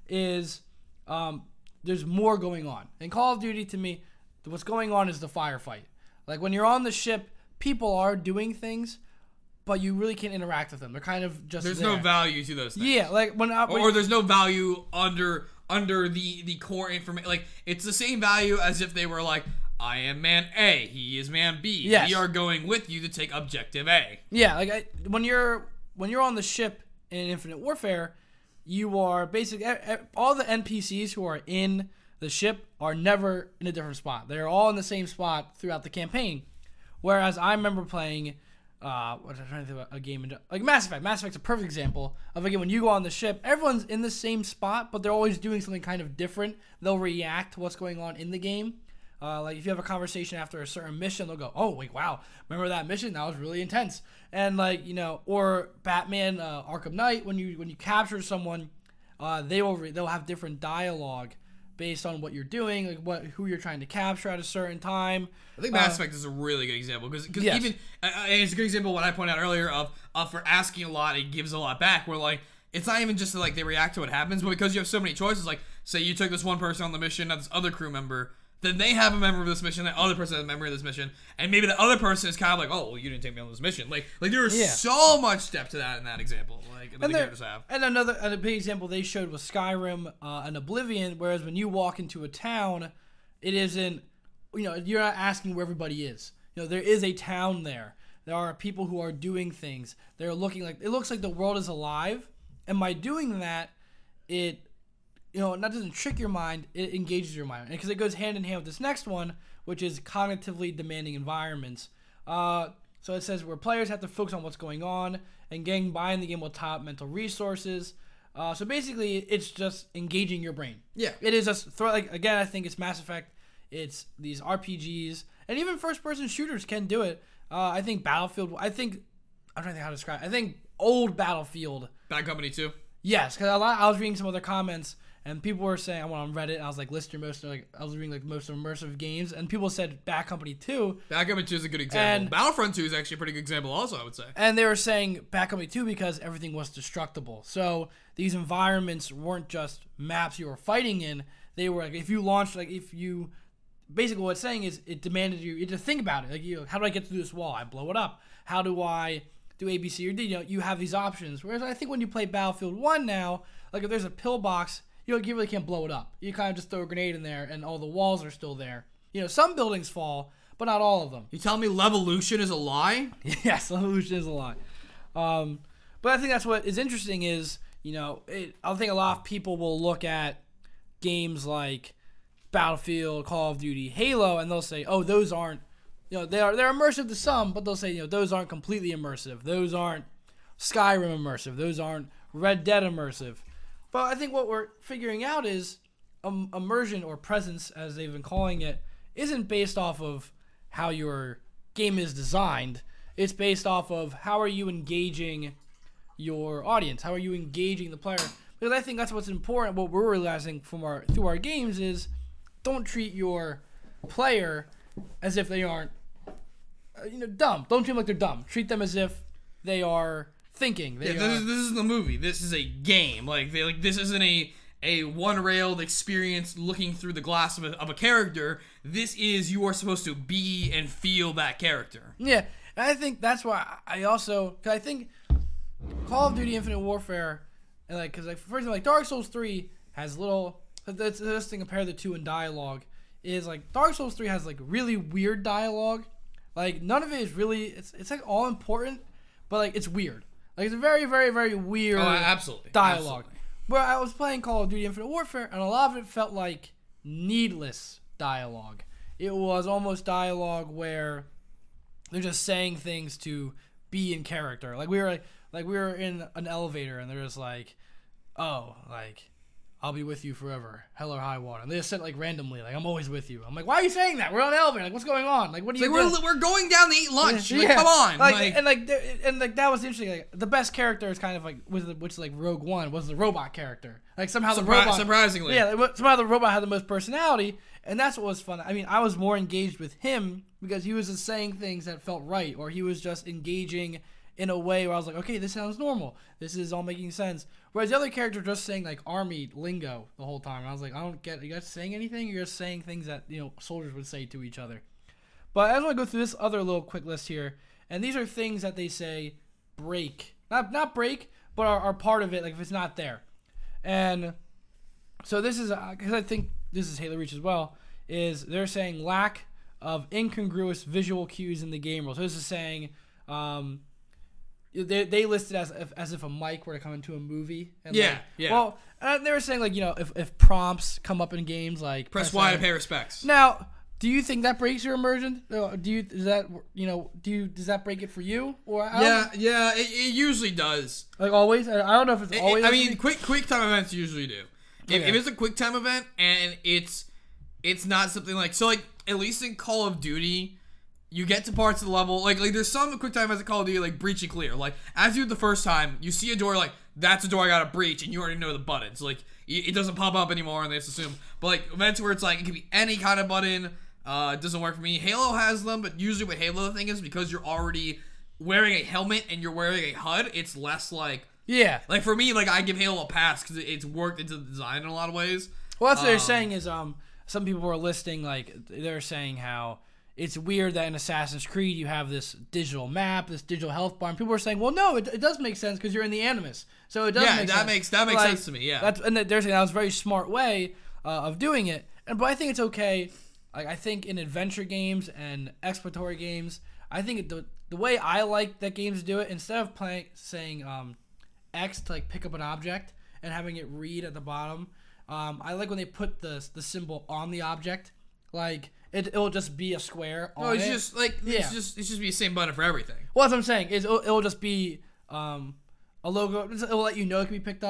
is um, there's more going on. In Call of Duty, to me, what's going on is the firefight. Like when you're on the ship, people are doing things, but you really can't interact with them. They're kind of just There's there. no value to those things. Yeah, like when I, Or, when or there's no value under under the the core information. Like it's the same value as if they were like, I am man A, he is man B. Yes. We are going with you to take objective A. Yeah, like I, when you're when you're on the ship in Infinite Warfare, you are basically all the N P Cs who are in the ship are never in a different spot. They're all in the same spot throughout the campaign. Whereas I remember playing, uh, what was I trying to think about a game in, like Mass Effect. Mass Effect's a perfect example of again when you go on the ship, everyone's in the same spot, but they're always doing something kind of different. They'll react to what's going on in the game. Uh, like if you have a conversation after a certain mission, they'll go, "Oh, wait, wow, remember that mission? That was really intense." And like you know, or Batman, uh, Arkham Knight, when you when you capture someone, uh, they will re- they'll have different dialogue based on what you're doing, like what who you're trying to capture at a certain time. I think Mass Uh, Effect is a really good example because Yes. even uh, and it's a good example of what I pointed out earlier of uh, for asking a lot, it gives a lot back. Where like it's not even just that, like they react to what happens, but because you have so many choices. Like say you took this one person on the mission, not this other crew member. Then they have a member of this mission, that other person has a member of this mission, and maybe the other person is kind of like, oh, well, you didn't take me on this mission. Like, like there is Yeah. so much depth to that in that example. Like, that And, the there- characters have. and another and a big example they showed was Skyrim uh, and Oblivion. Whereas when you walk into a town, it isn't, you know, you're not asking where everybody is. You know, there is a town there. There are people who are doing things. They're looking like it looks like the world is alive, and by doing that, it, you know, that doesn't trick your mind. It engages your mind because it goes hand in hand with this next one, which is cognitively demanding environments. Uh, so it says where players have to focus on what's going on and getting by in the game with top mental resources. Uh, so basically, it's just engaging your brain. Yeah. It is just throw like again. I think it's Mass Effect. It's these R P Gs and even first-person shooters can do it. Uh, I think Battlefield. I think I'm trying to think how to describe. It. I think old Battlefield. Bad Company two. Yes, because a lot. I was reading some other comments, And people were saying, I went on Reddit, and I was like, list your most, like, I was reading, like, most immersive games, and people said Bad Company two. Bad Company two is a good example. And, Battlefront two is actually a pretty good example also, I would say. And they were saying Bad Company two because everything was destructible. So these environments weren't just maps you were fighting in. They were, like, if you launched, like, if you, basically what it's saying is it demanded you, you had to think about it. Like, you know, how do I get through this wall? I blow it up. How do I do A, B, C, or D? You know, you have these options. Whereas I think when you play Battlefield one now, like, if there's a pillbox, you know, you really can't blow it up. You kind of just throw a grenade in there, and all the walls are still there. You know, some buildings fall, but not all of them. You telling me Levolution is a lie? Yes, Levolution is a lie. Um, but I think that's what is interesting is, you know, it, I think a lot of people will look at games like Battlefield, Call of Duty, Halo, and they'll say, oh, those aren't, you know, they are, they're immersive to some, but they'll say, you know, those aren't completely immersive. Those aren't Skyrim immersive. Those aren't Red Dead immersive. But I think what we're figuring out is um, immersion or presence, as they've been calling it, isn't based off of how your game is designed. It's based off of how are you engaging your audience? How are you engaging the player? Because I think that's what's important. What we're realizing from our through our games is don't treat your player as if they aren't, uh, you know, dumb. Don't treat them like they're dumb. Treat them as if they are thinking. They yeah, this, are, is, this isn't a movie. This is a game. Like, they, like this isn't a a one-railed experience looking through the glass of a, of a character. This is you are supposed to be and feel that character. Yeah, and I think that's why I also, cause I think Call of Duty Infinite Warfare, and like, cause like for example, like Dark Souls three has little. That's this thing. Compare the two in dialogue. Is like Dark Souls three has like really weird dialogue. Like none of it is really. It's it's like all important, but like it's weird. Like it's a very very very weird. Oh, absolutely. Dialogue. Absolutely. But I was playing Call of Duty Infinite Warfare, and a lot of it felt like needless dialogue. It was almost dialogue where they're just saying things to be in character. Like we were like, like we were in an elevator, and they're just like, "Oh, like I'll be with you forever, hell or high water." And they just said like randomly, like I'm always with you. I'm like, why are you saying that? We're on an elevator. Like what's going on? Like what are It's you like doing? we're, we're going down to eat lunch. Yeah. Like, come on. Like, Like, and like there- and like that was interesting. Like the best character is kind of like was the, which is like Rogue One was the robot character. Like somehow the surpri- robot surprisingly. yeah, like, somehow the robot had the most personality, and that's what was fun. I mean, I was more engaged with him because he was just saying things that felt right, or he was just engaging in a way where I was like, okay, this sounds normal. This is all making sense. Whereas the other character just saying like army lingo the whole time. And I was like, I don't get. Are you guys saying anything? You're just saying things that you know soldiers would say to each other. But I just want to go through this other little quick list here, and these are things that they say break, not not break, but are, are part of it. Like if it's not there, and so this is because I think this is Halo Reach as well. Is they're saying lack of incongruous visual cues in the game world. So this is saying. Um, They, they listed as if, as if a mic were to come into a movie. And Yeah, like, yeah. Well, uh, they were saying like you know if, if prompts come up in games like press press Y to A. pay respects. Now, do you think that breaks your immersion? Uh, Do you does that you know do you does that break it for you or I Yeah, don't- yeah, it, it usually does. like always? I I don't know if it's It- always. I mean, quick quick time events usually do. If, Okay. if it's a quick time event and it's it's not something like so like at least in Call of Duty, you get to parts of the level like like there's some quick time events in Call of Duty like breach and clear. Like as you do the first time, you see a door like that's a door I gotta breach, and you already know the buttons. Like it it doesn't pop up anymore, and they just assume. But like events where it's like it could be any kind of button. Uh, it doesn't work for me. Halo has them, but usually what Halo the thing is because you're already wearing a helmet and you're wearing a H U D, it's less like yeah. like for me, like I give Halo a pass because it's worked into the design in a lot of ways. Well, that's what they're Um, saying is um some people were listing like they're saying how it's weird that in Assassin's Creed you have this digital map, this digital health bar, and people are saying, well, no, it, it does make sense because you're in the Animus, so it does Yeah, make that sense. makes- that makes Like, sense to me, yeah. that's and they're saying that was a very smart way uh, of doing it, and but I think it's okay. Like I think in adventure games and exploratory games, I think the the way I like that games do it, instead of playing saying um, X to like pick up an object and having it read at the bottom, um, I like when they put the the symbol on the object, like. It, it'll just be a square on No, it's it. just like Yeah. it's just it's just be the same button for everything. Well, that's what I'm saying. Is it'll, it'll just be um, a logo. It'll let you know it can be picked up.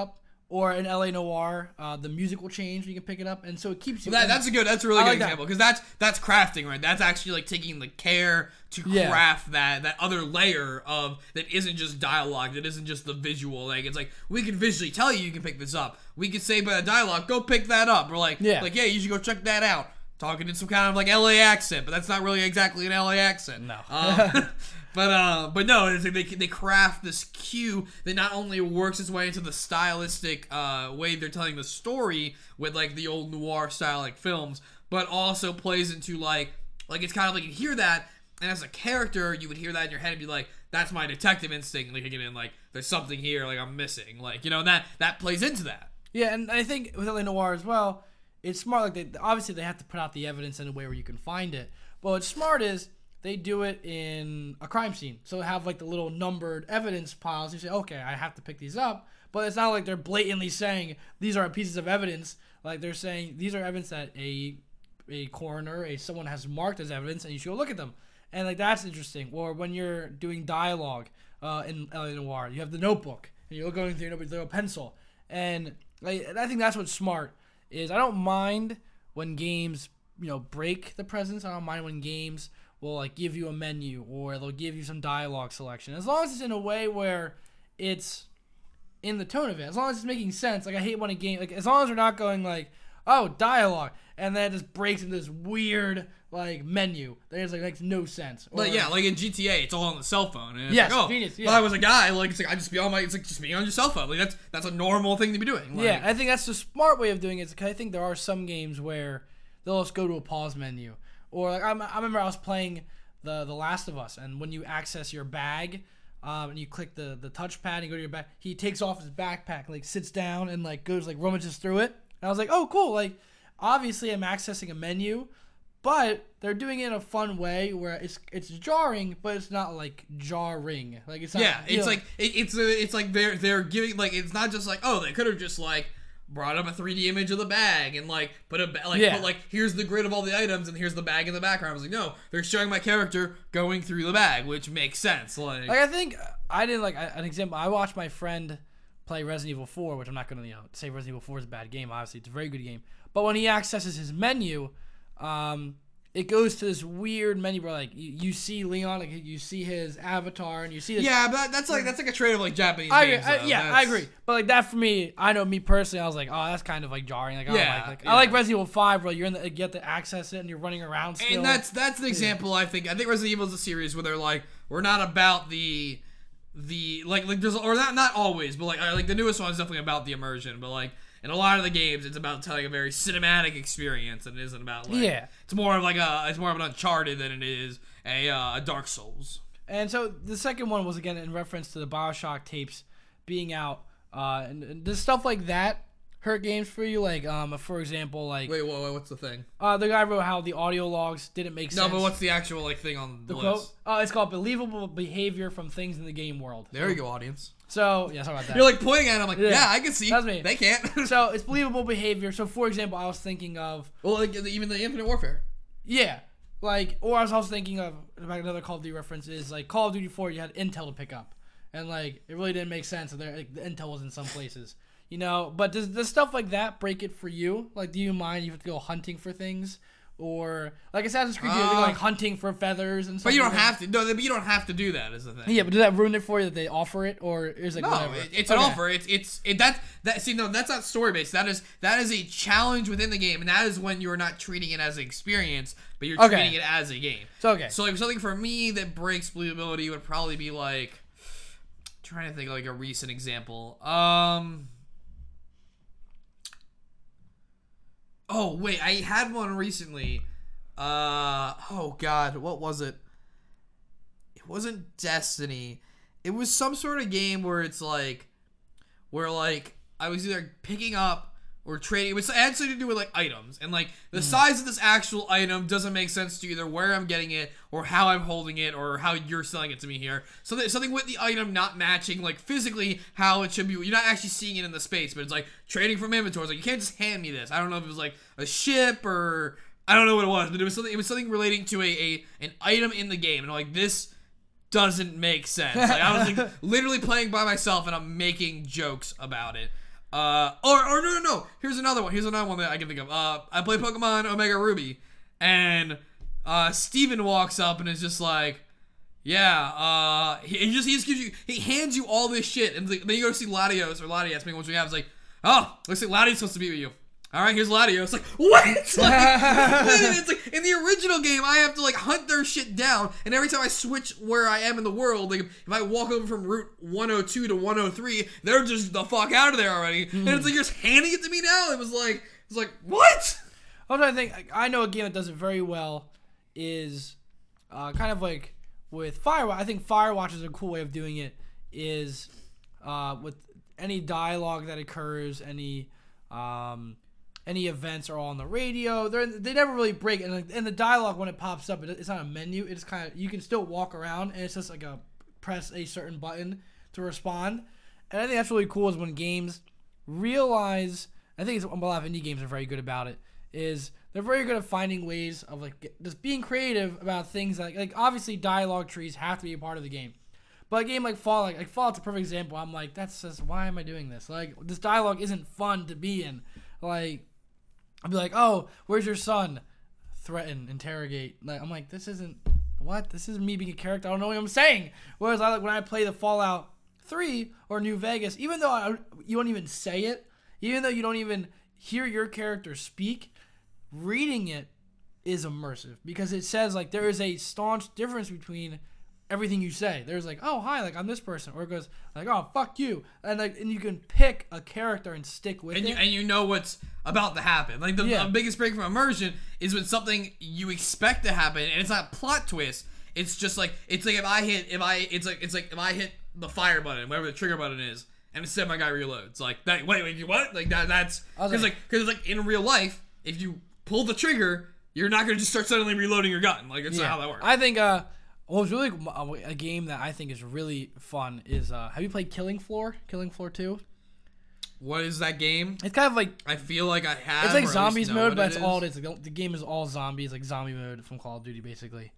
Or in L A Noire, uh, the music will change when you can pick it up, and so it keeps you. That, in, that's a good. That's a really I good like that. example because that's that's crafting, right? That's actually like taking the care to Yeah. craft that that other layer of that isn't just dialogue, that isn't just the visual. Like it's like we can visually tell you you can pick this up. We can say by the dialogue, go pick that up. We're like, Yeah. like yeah, you should go check that out. Talking in some kind of like L A accent, but that's not really exactly an L A accent. No. Uh, But uh, but no, it's like they they craft this cue that not only works its way into the stylistic uh, way they're telling the story with like the old noir style like films, but also plays into like like it's kind of like you hear that, and as a character you would hear that in your head and be like, that's my detective instinct, like again, like there's something here, like I'm missing, like you know, and that that plays into that. Yeah, and I think with L A Noire as well, it's smart. Like they obviously they have to put out the evidence in a way where you can find it. But what's smart is they do it in a crime scene. So they have like the little numbered evidence piles. You say, okay, I have to pick these up. But it's not like they're blatantly saying these are pieces of evidence. Like they're saying these are evidence that a a coroner, a someone has marked as evidence, and you should go look at them. And like that's interesting. Or when you're doing dialogue uh, in L A Noire, you have the notebook and you're going through your notebook with a pencil. And like I think that's what's smart is I don't mind when games you know break the presence. I don't mind when games will like give you a menu or they'll give you some dialogue selection, as long as it's in a way where it's in the tone of it, as long as it's making sense. Like I hate when a game, like as long as we're not going like, oh, dialogue, and then it just breaks into this weird like menu that is like makes no sense. Or, Like yeah, like in G T A, it's all on the cell phone. And it's Yes, like, oh, genius, yeah. if I was a guy, like it's like I just be on my, it's like just being on your cell phone. Like that's that's a normal thing to be doing. Like, yeah, I think that's the smart way of doing it. Because I think there are some games where they'll just go to a pause menu. Or like I'm, I remember I was playing the the Last of Us, and when you access your bag, um, and you click the the touchpad and you go to your bag, he takes off his backpack, like sits down and like goes like rummages through it. And I was like, oh cool. Like obviously I'm accessing a menu, but they're doing it in a fun way where it's it's jarring, but it's not like jarring. Like it's not, yeah, you it's know, like it, it's a, it's like they're they're giving like it's not just like oh they could have just like brought up a three D image of the bag and like put a ba- like Yeah. put like here's the grid of all the items and here's the bag in the background. I was like no, they're showing my character going through the bag, which makes sense. Like, Like I think I didn't like an example. I watched my friend play Resident Evil four, which I'm not gonna you know say Resident Evil four is a bad game. Obviously, it's a very good game. But when he accesses his menu, um, it goes to this weird menu where like you, you see Leon, like you see his avatar, and you see this. yeah, but that's like that's like a trait of like Japanese I agree. games. I, though. yeah, I That's- agree. But like that for me, I know me personally, I was like, oh, that's kind of like jarring. Like, I don't Yeah, like, like yeah. I like Resident Evil five, where you're in the you get to access it and you're running around still. And that's that's the example I think. I think Resident Evil is a series where they're like, we're not about the the like like there's or not not always, but like I- like the newest one is definitely about the immersion. But like in a lot of the games, it's about telling a very cinematic experience, and it isn't about like Yeah. It's more of like a it's more of an Uncharted than it is a uh, a Dark Souls. And so the second one was again in reference to the Bioshock tapes being out, uh, and, and does stuff like that hurt games for you? Like, um, for example, like Wait, whoa, whoa, what's the thing? uh, the guy wrote how the audio logs didn't make No, sense. but what's the actual like thing on the, the list? quote? Uh, it's called believable behavior from things in the game world. There you go, audience. So yeah, sorry about that. You're like pointing at it. I'm like, yeah, Yeah. I can see. That's me. They can't. So it's believable behavior. So for example, I was thinking of well, like even the Infinite Warfare. yeah, like or I was also thinking of about another Call of Duty reference is like Call of Duty four. You had intel to pick up, and like it really didn't make sense. And there, like, the intel was in some places, you know. But does does stuff like that break it for you? Like, do you mind you have to go hunting for things? Or like Assassin's Creed, you have to go, Uh, like hunting for feathers and stuff. But you don't like that. have to. No, but you don't have to do that. Is the thing. Yeah, but does that ruin it for you that they offer it, or is it like No, whatever? it, it's an Okay. offer. It's it's it that that see no that's not story based. That is that is a challenge within the game, and that is when you're not treating it as an experience, but you're Okay. treating it as a game. So okay, So like something for me that breaks believability would probably be like trying to think of like a recent example. Um. Oh wait, I had one recently. Uh oh god, what was it? It wasn't Destiny. It was some sort of game where it's like where like I was either picking up or trading. It was it had something to do with like items, and like the size of this actual item doesn't make sense to either where I'm getting it or how I'm holding it or how you're selling it to me here. So that something with the item not matching like physically how it should be. You're not actually seeing it in the space, but it's like trading from inventory. It's like you can't just hand me this. I don't know if it was like a ship or I don't know what it was, but it was something. It was something relating to a, a an item in the game, and I'm like this doesn't make sense. Like I was like literally playing by myself, and I'm making jokes about it. Uh, or, or no, no, no. Here's another one. Here's another one that I can think of. Uh, I play Pokemon Omega Ruby, and uh, Steven walks up and is just like, yeah, uh, he, he just he just gives you, he hands you all this shit, and like, then you go to see Latios or Latias, maybe what you have is like, oh, looks like Latios supposed to be with you. All right, here's Latios. It's like, what? It's like, it's like in the original game, I have to like hunt their shit down, and every time I switch where I am in the world, like if I walk over from Route one oh two to one oh three, they're just the fuck out of there already, mm. and it's like you're just handing it to me now. It was like, it's like what? I'm trying to think. I know a game that does it very well is uh, kind of like with Firewatch. I think Firewatch is a cool way of doing it. Is uh, with any dialogue that occurs, any um, any events are all on the radio. They they never really break. And in the dialogue, when it pops up, it, it's not a menu. It's kind of, you can still walk around, and it's just like a press a certain button to respond. And I think that's really cool is when games realize. I think it's, a lot of indie games are very good about it. Is they're very good at finding ways of like just being creative about things that like obviously dialogue trees have to be a part of the game. But a game like Fallout, like, like Fallout's a perfect example. I'm like, that's just, why am I doing this? Like, this dialogue isn't fun to be in. Like, I'd be like, oh, where's your son? Threaten, interrogate. Like, I'm like, this isn't, what? This isn't me being a character. I don't know what I'm saying. Whereas I like when I play the Fallout three or New Vegas, even though I, you don't even say it, even though you don't even hear your character speak, reading it is immersive because it says like there is a staunch difference between everything you say. There's like, oh hi, like I'm this person, or it goes like, oh fuck you, and like and you can pick a character and stick with and it, you, and you know what's about to happen. Like the, yeah. the biggest break from immersion is when something you expect to happen and it's not a plot twist. It's just like it's like if I hit if I it's like it's like if I hit the fire button, whatever the trigger button is, and instead my guy reloads. Like that. Wait, wait, what? Like that? That's because like because like, like in real life, if you pull the trigger, you're not gonna just start suddenly reloading your gun. Like it's yeah. not how that works. I think uh. What was really a game that I think is really fun is uh, have you played Killing Floor? Killing Floor two? What is that game? It's kind of like I feel like I have. It's like zombies mode, but it's it all it is. The game is all zombies, like zombie mode from Call of Duty, basically.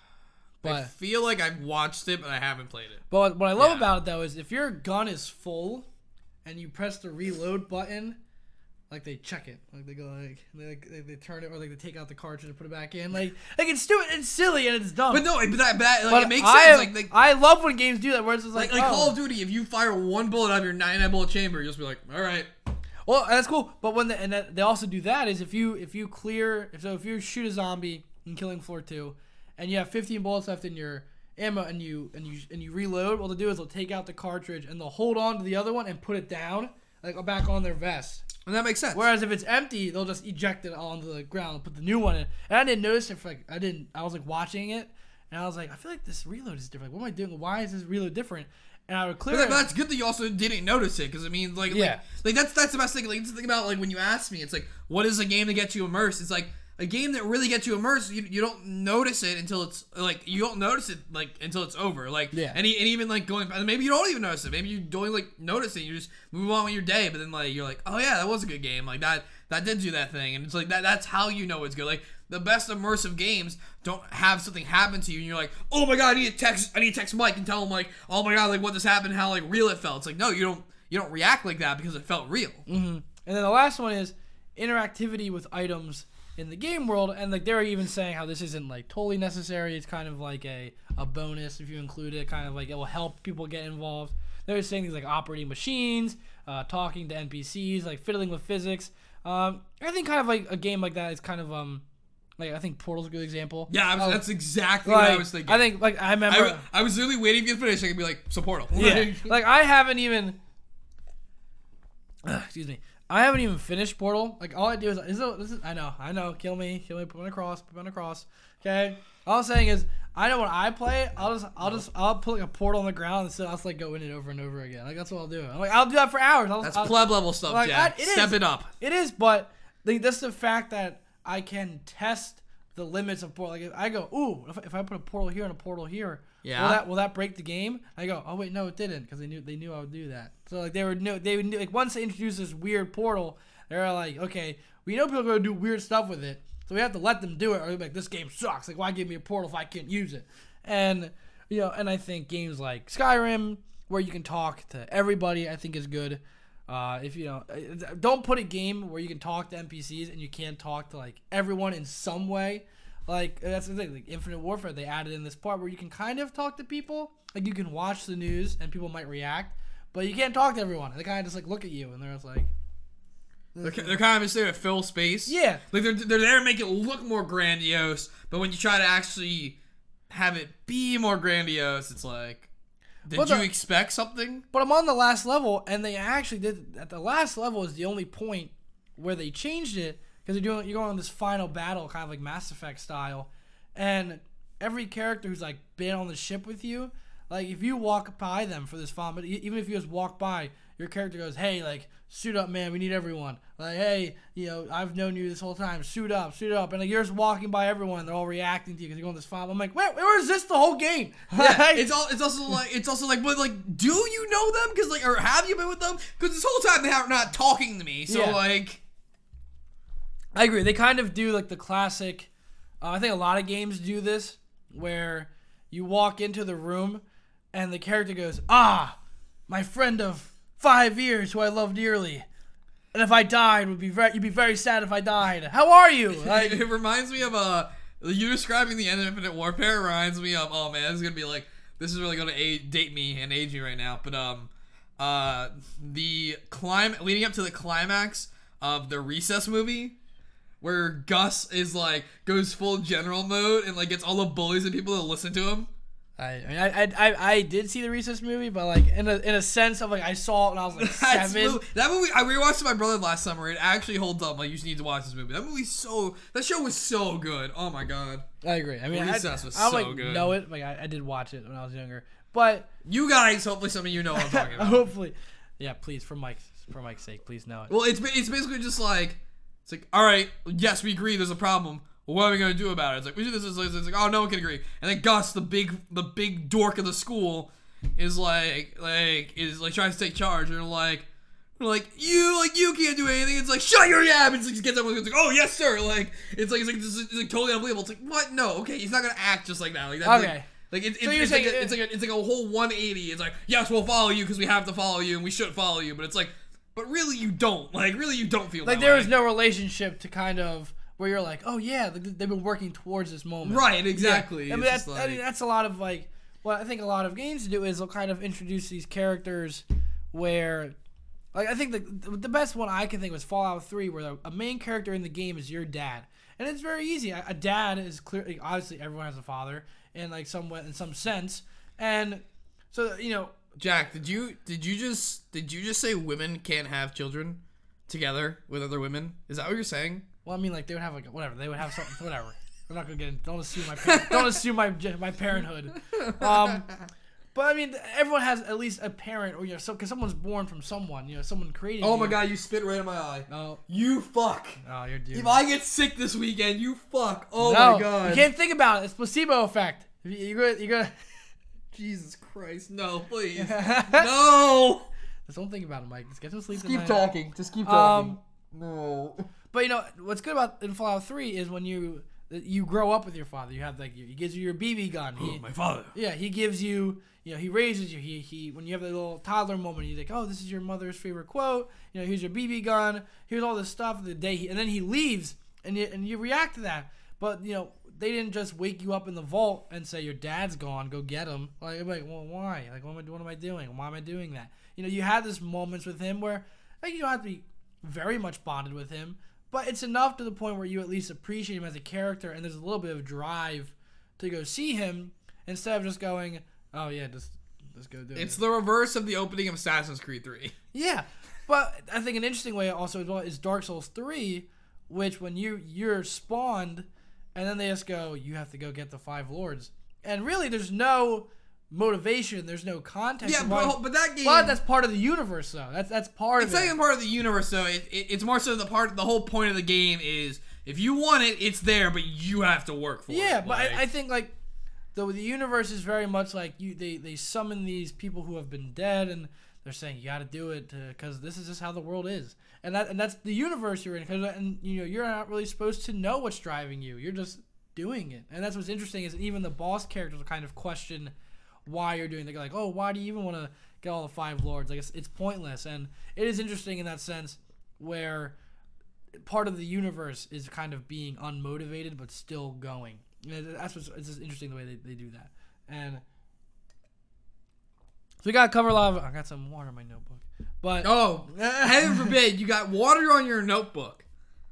But I feel like I've watched it, but I haven't played it. But what I love yeah. about it though is if your gun is full, and you press the reload button. Like they check it, like they go like they like they, they turn it, or like they take out the cartridge and put it back in. Like like it's stupid, it's silly, and it's dumb. But no, but that, but that like, but it makes I, sense. Like, like I love when games do that, where it's just like like, like oh. Call of Duty. If you fire one bullet out of your ninety-nine bullet chamber, you'll just be like, all right. Well, that's cool. But when the, and that, they also do that is if you if you clear if so if you shoot a zombie in Killing Floor two, and you have fifteen bullets left in your ammo, and you and you and you reload, what they'll do is they'll take out the cartridge and they'll hold on to the other one and put it down, like back on their vest. And that makes sense. Whereas if it's empty, they'll just eject it onto the ground and put the new one in. And I didn't notice it for like I didn't. I was like watching it, and I was like, I feel like this reload is different. Like, what am I doing? Why is this reload different? And I would clear. But it. that's good that you also didn't notice it because it means like yeah, like, like that's that's the best thing. Like it's the thing about like when you ask me, it's like what is a game to get you immersed? It's like a game that really gets you immersed. You, you don't notice it until it's like you don't notice it like until it's over. Like yeah, and, and even like going maybe you don't even notice it. Maybe you don't like notice it. You just move on with your day. But then like you're like, oh yeah, that was a good game. Like that that did do that thing. And it's like that that's how you know it's good. Like the best immersive games don't have something happen to you and you're like, oh my god, I need to text I need to text Mike and tell him like, oh my god, like what just happened, how like real it felt. It's like no, you don't you don't react like that because it felt real. Mm-hmm. And then the last one is interactivity with items in the game world, and like they're even saying how this isn't like totally necessary. It's kind of like a, a bonus if you include it. Kind of like it will help people get involved. They're saying things like operating machines, uh, talking to N P Cs, like fiddling with physics. Um, I think kind of like a game like that is kind of um, like I think Portal's a good example. Yeah, I was, uh, that's exactly like, what I was thinking. I think like I remember I, I was really waiting for you to finish. I could be like, so Portal. Yeah, like I haven't even. Uh, excuse me. I haven't even finished Portal. Like all I do is, is, this is I know, I know, kill me, kill me, put me on a cross, put me on a cross. Okay. All I'm saying is, I know when I play, I'll just, I'll just, I'll put like a portal on the ground and so I'll just like go in it over and over again. Like that's what I'll do. I'm like, I'll do that for hours. I'll, That's I'll, pleb level stuff, like, Jack. I, it Step is, it up. It is, but like that's the fact that I can test the limits of Portal. Like if I go, ooh, if, if I put a portal here and a portal here, yeah, will that will that break the game? I go, oh wait, no, it didn't, because they knew they knew I would do that. So like they were new, they knew like once they introduced this weird portal. They're like, okay, we know people are going to do weird stuff with it, so we have to let them do it, or they're like, this game sucks. Like, why give me a portal if I can't use it? And, you know, and I think games like Skyrim, where you can talk to everybody, I think is good. Uh, if you know, uh, don't put a game where you can talk to N P Cs and you can't talk to like everyone in some way. Like that's the thing. Like Infinite Warfare, they added in this part where you can kind of talk to people. Like you can watch the news and people might react, but you can't talk to everyone. They kind of just like look at you and they're just like. They're, they're kind of just there to fill space. Yeah. Like they're they're there to make it look more grandiose, but when you try to actually have it be more grandiose, it's like. Did But you the- expect something? But I'm on the last level, and they actually did. At the last level is the only point where they changed it because they're doing. You're going on this final battle, kind of like Mass Effect style, and every character who's like been on the ship with you, like if you walk by them for this final, even if you just walk by, your character goes, "Hey, like suit up, man. We need everyone." Like, "Hey, you know, I've known you this whole time. Suit up, suit up." And like you're just walking by everyone, they're all reacting to you because you're going this final. I'm like, where, where is this the whole game? Yeah, it's all. It's also like. It's also like. But like, do you know them? Because like, or have you been with them? Because this whole time they are not talking to me. So Yeah. like, I agree. They kind of do like the classic. Uh, I think a lot of games do this, where you walk into the room, and the character goes, "Ah, my friend of five years who I love dearly, and if I died, would be very, you'd be very sad if I died. How are you?" Like, it reminds me of uh, you describing the end of Infinite Warfare reminds me of. Oh man, this is gonna be like. This is really gonna age, date me and age me right now. But um, uh, the climb leading up to the climax of the Recess movie. Where Gus is like goes full general mode and like gets all the bullies and people to listen to him. I, I mean, I, I, I did see the Recess movie, but like in a in a sense of like I saw it when I was like That's seven. movie, that movie I rewatched it with my brother last summer. It actually holds up. Like you just need to watch this movie. That movie's so that show was so good. Oh my god. I agree. I mean, Recess I, was I don't so like good. know it. Like I, I did watch it when I was younger, but You guys, hopefully some of you know what I'm talking about. hopefully, yeah. Please, for Mike's for Mike's sake, please know it. Well, it's it's basically just like it's like all right, yes, we agree. There's a problem. Well, what are we gonna do about it? It's like we do this. It's like, it's like oh, no one can agree. And then Gus, the big the big dork of the school, is like like is like trying to take charge. And they're like they're like you like you can't do anything. It's like shut your yap. And just gets everyone. It's like oh yes sir. Like it's like it's like it's, it's like totally unbelievable. It's like what? No, okay, he's not gonna act just like that. Like that's Okay. Like, like it, it, So you're it's, like saying a, it's like a, it's like a whole one eighty. It's like yes, we'll follow you because we have to follow you and we should follow you. But it's like, but really you don't. Like really you don't feel Like that there way. was no relationship to kind of where you're like, oh yeah, like, they've been working towards this moment. Right, exactly. Yeah. I mean, It's that's, just I mean, like- that's a lot of like what I think a lot of games do is they'll kind of introduce these characters where, like I think the the best one I can think was Fallout three, where a main character in the game is your dad, and it's very easy. A a dad is clearly obviously everyone has a father in like somewhat in some sense, and so you know. Jack, did you did you just did you just say women can't have children together with other women? Is that what you're saying? Well, I mean, like they would have like whatever they would have something, whatever. I'm not gonna get in. Don't assume my par- don't assume my my parenthood. Um, but I mean, everyone has at least a parent, or you know, so because someone's born from someone, you know, someone created. Oh my you. god, you spit right in my eye. Oh, You fuck. oh, you're doomed. If I get sick this weekend, you fuck. Oh no, my god. you can't think about it. It's placebo effect. You- You're gonna, you're gonna. Jesus Christ, no, please. No. Just don't think about it, Mike. Just get to sleep. Just keep tonight. talking. Just keep talking. no. But you know what's good about in Fallout three is when you you grow up with your father. You have like he gives you your B B gun. He, my father. Yeah, he gives you, you know, he raises you. He he when you have that little toddler moment, he's like, oh, this is your mother's favorite quote. You know, here's your B B gun. Here's all this stuff. The day he, and then he leaves, and you, and you react to that. But you know, they didn't just wake you up in the vault and say your dad's gone. Go get him. Like, I'm like, well, why? Like, what am I? What am I doing? Why am I doing that? You know, you had this moments with him where like you don't have to be very much bonded with him. But it's enough to the point where you at least appreciate him as a character, and there's a little bit of drive to go see him instead of just going, oh yeah, just just go do it. It's the reverse of the opening of Assassin's Creed three. Yeah, but I think an interesting way also as well is Dark Souls three, which when you you're spawned, and then they just go, you have to go get the five lords, and really there's no motivation, there's no context. Yeah, why- but, but that game. but that's part of the universe though. That's that's part It's of not it. even part of the universe, though. It, it, it's more so the part. The whole point of the game is if you want it, it's there, but you have to work for it. Yeah, but Like, I, I think like the the universe is very much like you. They they summon these people who have been dead, and they're saying you got to do it because this is just how the world is, and that and that's the universe you're in. Cause, and you know you're not really supposed to know what's driving you. You're just doing it, and that's what's interesting is even the boss characters will kind of question why you're doing it. They're like, oh, why do you even want to get all the five lords? Like it's, it's pointless, and it is interesting in that sense where part of the universe is kind of being unmotivated but still going. And that's what's it's just interesting the way they, they do that. And so we gotta cover a lot of. I got some water in my notebook, but oh, heaven forbid you got water on your notebook.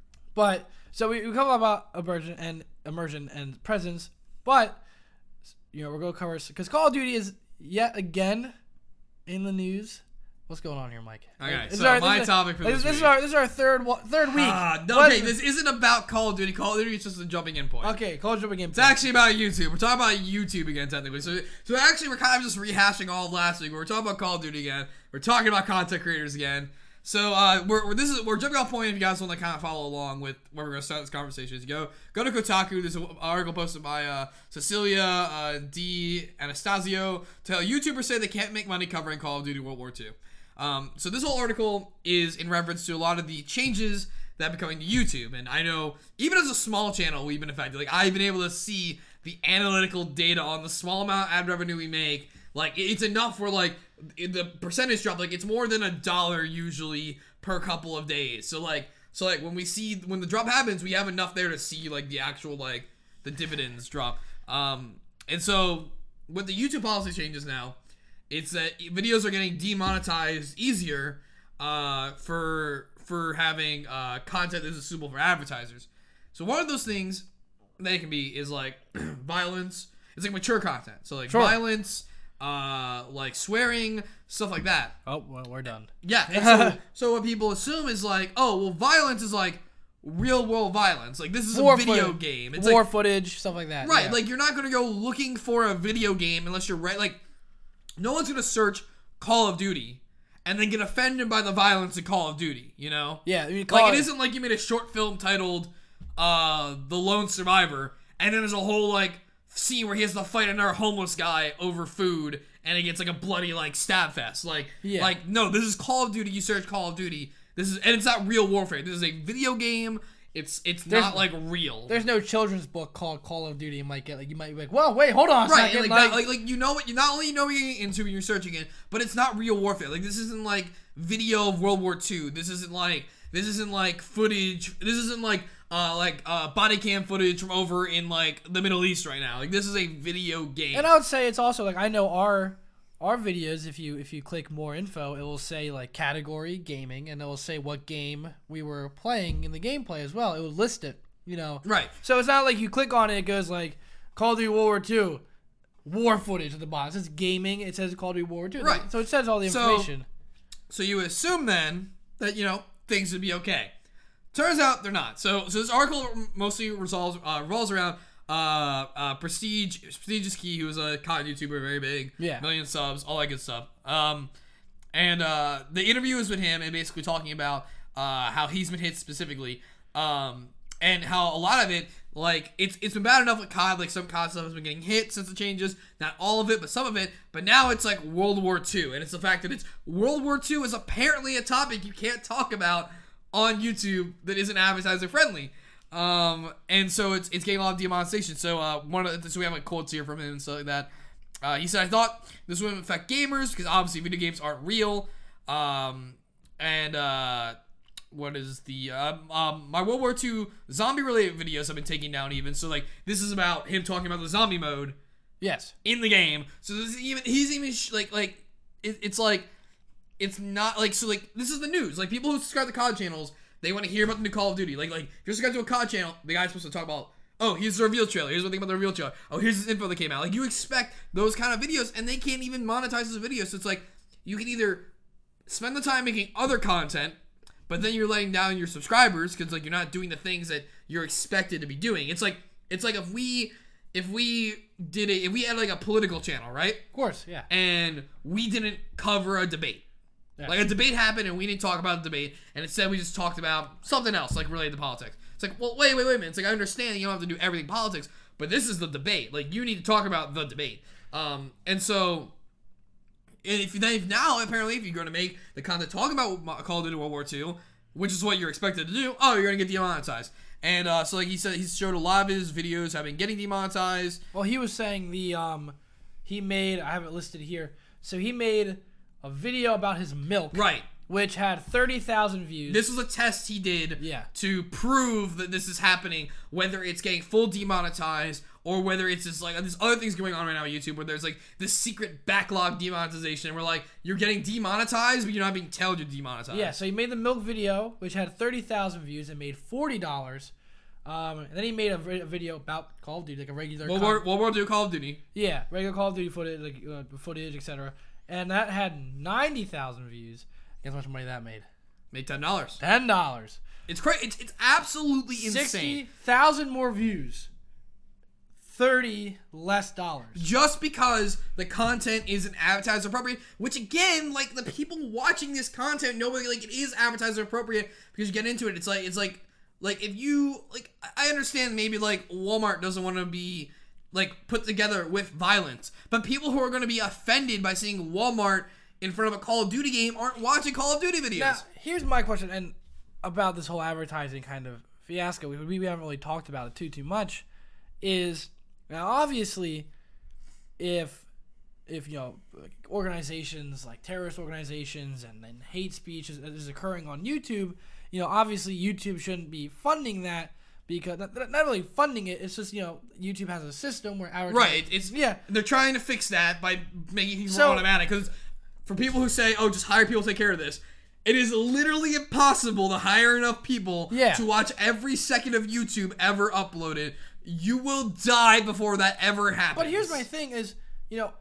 But so we, we cover about immersion and immersion and presence, but you know we're gonna cover because Call of Duty is yet again in the news. What's going on here, Mike? Okay, this so our, my this topic for this, this, this week. is our this is our third third week. Uh, okay, this isn't about Call of Duty. Call of Duty is just a jumping in point. Okay, Call of Duty. It's actually about YouTube. We're talking about YouTube again, technically. So, so actually, we're kind of just rehashing all of last week. We're talking about Call of Duty again. We're talking about content creators again. So, uh, we're, we're this is we're jumping off point. If you guys want to kind of follow along with where we're gonna start this conversation, is go go to Kotaku. There's an article posted by uh, Cecilia uh, D. Anastasio to how YouTubers say they can't make money covering Call of Duty World War Two. Um, so this whole article is in reference to a lot of the changes that have been coming to YouTube. And I know, even as a small channel, we've been affected. Like, I've been able to see the analytical data on the small amount of ad revenue we make. Like, it's enough where, like, the percentage drop, like, it's more than a dollar usually per couple of days. So, like, so like when we see, when the drop happens, we have enough there to see, like, the actual, like, the dividends drop. Um, and so, with the YouTube policy changes now, it's that videos are getting demonetized easier uh, for for having uh, content that is suitable for advertisers. So one of those things that it can be is like violence. It's like mature content. So like sure. violence, uh, like swearing, stuff like that. Oh, well, we're done. Yeah. And so, so what people assume is like, oh, well, violence is like real world violence. Like this is war a video footage. game. It's war like, footage, stuff like that. Right. Yeah. Like you're not gonna go looking for a video game unless you're right. Like. No one's going to search Call of Duty and then get offended by the violence in Call of Duty, you know? Yeah. I mean, like, it isn't like you made a short film titled uh, The Lone Survivor, and then there's a whole, like, scene where he has to fight another homeless guy over food, and it gets, like, a bloody, like, stab fest. Like, yeah. like no, this is Call of Duty. You search Call of Duty. This is, and it's not real warfare. This is a video game. It's it's there's, not like real. There's no children's book called Call of Duty. You might get like you might be like, well, wait, hold on, a right? second. Like, like, that, like like you know what you not only know what you're getting into when you're searching it, but it's not real warfare. Like this isn't like video of World War Two. This isn't like this isn't like footage. This isn't like uh like uh body cam footage from over in like the Middle East right now. Like this is a video game. And I would say it's also like I know our our videos. If you if you click more info, it will say like category gaming, and it will say what game we were playing in the gameplay as well. It will list it. You know, right? So it's not like you click on it, it goes like Call of Duty World War Two, war footage at the bottom. It says gaming. It says Call of Duty World War Two. Right. So it says all the information. So, so you assume then that you know things would be okay. Turns out they're not. So so this article mostly resolves uh, revolves around uh, uh, Prestige Prestige is Key, who's a content YouTuber, very big, yeah, million subs, all that good stuff. Um, and uh, the interview is with him and basically talking about uh how he's been hit specifically. Um. And how a lot of it, like, it's it's been bad enough with C O D, like, some C O D stuff has been getting hit since the changes. Not all of it, but some of it. But now it's, like, World War Two. And it's the fact that it's World War Two is apparently a topic you can't talk about on YouTube that isn't advertiser-friendly. Um, and so it's it's getting a lot of demonetization. So, uh, one of the, so we have, like, quotes here from him and stuff like that. Uh, he said, I thought this wouldn't affect gamers, because obviously video games aren't real. Um, and, uh... What is the um, um my World War Two zombie related videos have been taken down even, so like this is about him talking about the zombie mode, yes, in the game. So this is even he's even sh- like like it, it's like it's not like so like this is the news. Like people who subscribe to C O D channels, they want to hear about the new Call of Duty. Like like if you're subscribed to a C O D channel, the guy's supposed to talk about, oh, here's the reveal trailer. Here's what they think about the reveal trailer. Oh, here's this info that came out. Like you expect those kind of videos, and they can't even monetize those videos. So it's like you can either spend the time making other content, but then you're letting down your subscribers because like you're not doing the things that you're expected to be doing. It's like it's like if we if we did it if we had like a political channel, right? Of course, yeah. And we didn't cover a debate. Yeah. Like a debate happened and we didn't talk about the debate, and instead we just talked about something else like related to politics. It's like, well, wait, wait, wait a minute. It's like I understand you don't have to do everything politics, but this is the debate. Like you need to talk about the debate. Um, and so. And if then if now apparently if you're going to make the content talk about Call of Duty World War Two, which is what you're expected to do, oh, you're going to get demonetized. And uh, so like he said, he's showed a lot of his videos have been getting demonetized. Well, he was saying the um, he made. I have it listed here. So he made a video about his milk, Right. which had thirty thousand views. This was a test he did Yeah. to prove that this is happening, whether it's getting full demonetized or whether it's just like there's other things going on right now on YouTube where there's like this secret backlog demonetization where like you're getting demonetized but you're not being told you're demonetized. Yeah, so he made the milk video, which had thirty thousand views and made forty dollars. Um, and then he made a, vi- a video about Call of Duty, like a regular. World con- War, World War Two Call of Duty. Yeah, regular Call of Duty footage, like uh, footage, et cetera. And that had ninety thousand views. Guess how much money that made? Made ten dollars. Ten dollars. It's crazy. It's it's absolutely insane. Sixty thousand more views. Thirty less dollars. Just because the content isn't advertiser appropriate, which again, like the people watching this content know like it is advertiser appropriate because you get into it. It's like it's like like if you like I understand maybe like Walmart doesn't want to be like put together with violence, but people who are going to be offended by seeing Walmart in front of a Call of Duty game aren't watching Call of Duty videos. Now, here's my question, and about this whole advertising kind of fiasco. We we haven't really talked about it too too much. Is now obviously, if if you know like organizations like terrorist organizations and then hate speech is, is occurring on YouTube, you know obviously YouTube shouldn't be funding that because not, not really funding it. It's just you know YouTube has a system where advertising. Right. It's yeah. They're trying to fix that by making things So- more automatic. Because for people who say, "Oh, just hire people to take care of this," it is literally impossible to hire enough people Yeah. to watch every second of YouTube ever uploaded. You will die before that ever happens. But here's my thing: is you know,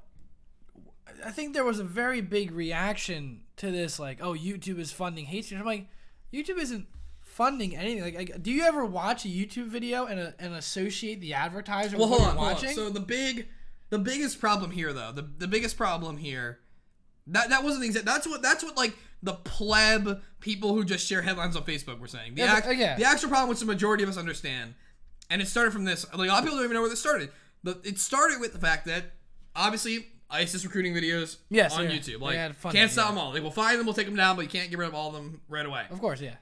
I think there was a very big reaction to this, like, oh, YouTube is funding hate speech. I'm like, YouTube isn't funding anything. Like, like do you ever watch a YouTube video and uh, and associate the advertiser Well, with hold what on, you're hold on. watching? So the big, the biggest problem here, though, the the biggest problem here, that that wasn't the exact. That's what that's what like the pleb people who just share headlines on Facebook were saying. The Yeah, act, but, uh, yeah. the actual problem, which the majority of us understand, and it started from this. Like a lot of people don't even know where this started. The it started with the fact that obviously ISIS recruiting videos Yes, on yeah. YouTube. They Like had funding, can't stop yeah. them all. Like we'll find them, we'll take them down, but you can't get rid of all of them right away. Of course, yeah.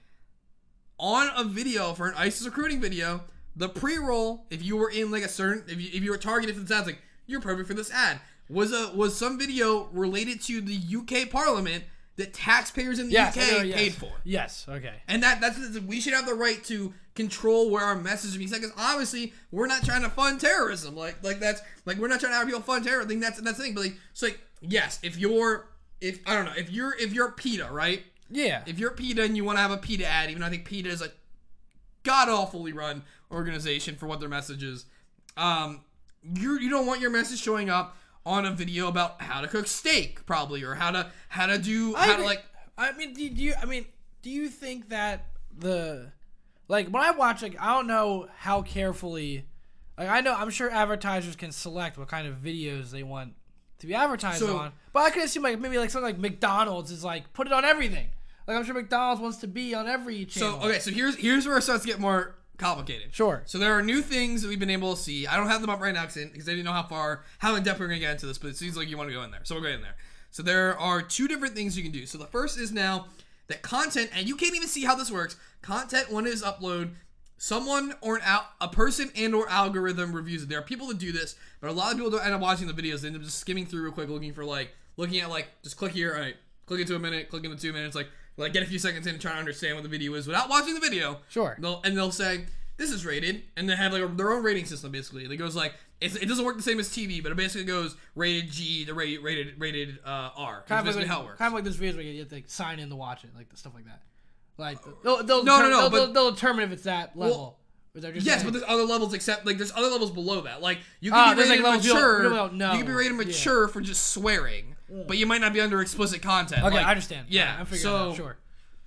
On a video for an ISIS recruiting video, the pre-roll, if you were in like a certain, if you, if you were targeted for this ad, like you're perfect for this ad, was a was some video related to the U K Parliament that taxpayers in the Yes, I U K know, yes. paid for, Yes. Okay. and that that's we should have the right to control where our message is being sent. Because obviously we're not trying to fund terrorism, like like that's like we're not trying to have people fund terrorism. I think that's that's the thing. But like so like yes, if you're if I don't know if you're if you're PETA, right? Yeah. If you're PETA and you want to have a PETA ad, even though I think PETA is a god-awfully run organization for what their message is, um, you you don't want your message showing up on a video about how to cook steak, probably, or how to how to do I how to mean, like. I mean, do, do you? I mean, do you think that the, like, when I watch, like, I don't know how carefully, like, I know, I'm sure advertisers can select what kind of videos they want to be advertised So- on, but I could assume, like, maybe like something like McDonald's is like put it on everything. Like, I'm sure McDonald's wants to be on every channel. So okay, so here's here's where it starts to get more complicated. Sure. So there are new things that we've been able to see. I don't have them up right now because I didn't know how far, how in depth we're gonna get into this, but it seems like you want to go in there, so we'll go in there. So there are two different things you can do. So the first is now that content, and you can't even see how this works. Content when it is uploaded, someone or an al- a person and or algorithm reviews it. There are people that do this, but a lot of people don't end up watching the videos. They end up just skimming through real quick, looking for like, looking at like, just click here, all right, click into a minute, click into two minutes, like, like get a few seconds in and try to understand what the video is without watching the video. Sure. They'll, and they'll say, this is rated, and they have like a, their own rating system basically. It goes like, it's, it doesn't work the same as T V, but it basically goes rated G to rated rated rated uh, R. That's Kind of, basically like, how it works. kind of like this videos where you have to like, sign in to watch it, like stuff like that. Like they'll they'll No, no, determine, no, they'll, but- they'll, they'll determine if it's that level. Or they're just Yes, saying- but there's other levels except like there's other levels below that. Like you Ah, can be there's, rated like, levels you don't- mature. you don't know. You can be rated Yeah. mature for just swearing, but you might not be under explicit content. Okay, Like, I understand. Yeah, I'm figuring so it out. Sure.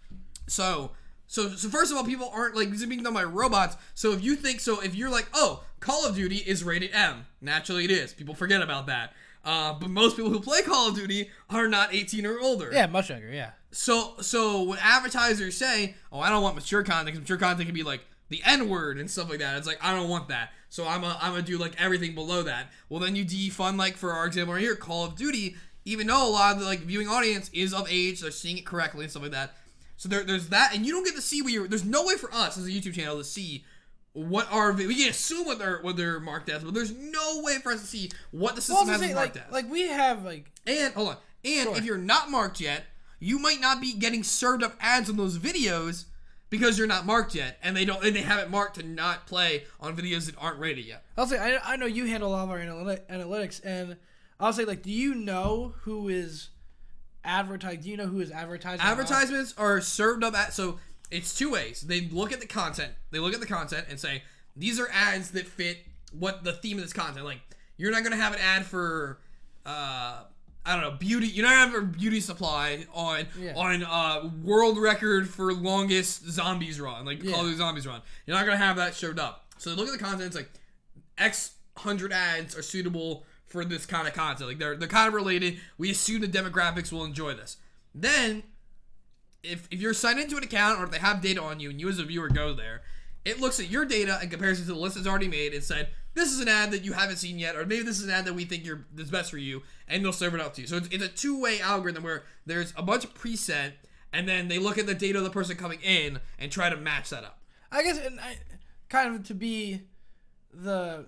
so so so first of all, people aren't like this is being done by robots. So if you think so, if you're like, oh, Call of Duty is rated M, naturally it is. People forget about that. Uh, but most people who play Call of Duty are not eighteen or older. Yeah, much younger. Yeah. So so when advertisers say, "Oh, I don't want mature content," because mature content can be like the N word and stuff like that. It's like I don't want that. So I'm a, I'm gonna do like everything below that. Well, then you defund like for our example right here, Call of Duty. Even though a lot of the like viewing audience is of age, they're seeing it correctly and stuff like that. So there, there's that, and you don't get to see where you're. There's no way for us as a YouTube channel to see what are we can assume what they're what they're marked as, but there's no way for us to see what the Well, system I has was gonna it say, marked like, as. like we have like And hold on. And Sure. if you're not marked yet, you might not be getting served up ads on those videos because you're not marked yet, and they don't and they have it marked to not play on videos that aren't rated yet. I'll say I, I know you handle a lot of our analy- analytics, and I'll say like, do you know who is advertising? Do you know who is advertising? Advertisements are served up at so it's two ways. They look at the content. They look at the content and say these are ads that fit what the theme of this content. Like you're not gonna have an ad for uh I don't know beauty. You're not gonna have a beauty supply on Yeah. on uh world record for longest zombies run, like Yeah. Call of Duty Zombies run. You're not gonna have that showed up. So they look at the content. It's like X hundred ads are suitable for this kind of content. Like they're they're kind of related. We assume the demographics will enjoy this. Then, if if you're signed into an account or if they have data on you and you as a viewer go there, it looks at your data in comparison to the list that's already made and said, this is an ad that you haven't seen yet, or maybe this is an ad that we think you're that's best for you, and they'll serve it up to you. So it's, it's a two-way algorithm where there's a bunch of preset, and then they look at the data of the person coming in and try to match that up. I guess, and I, kind of to be the,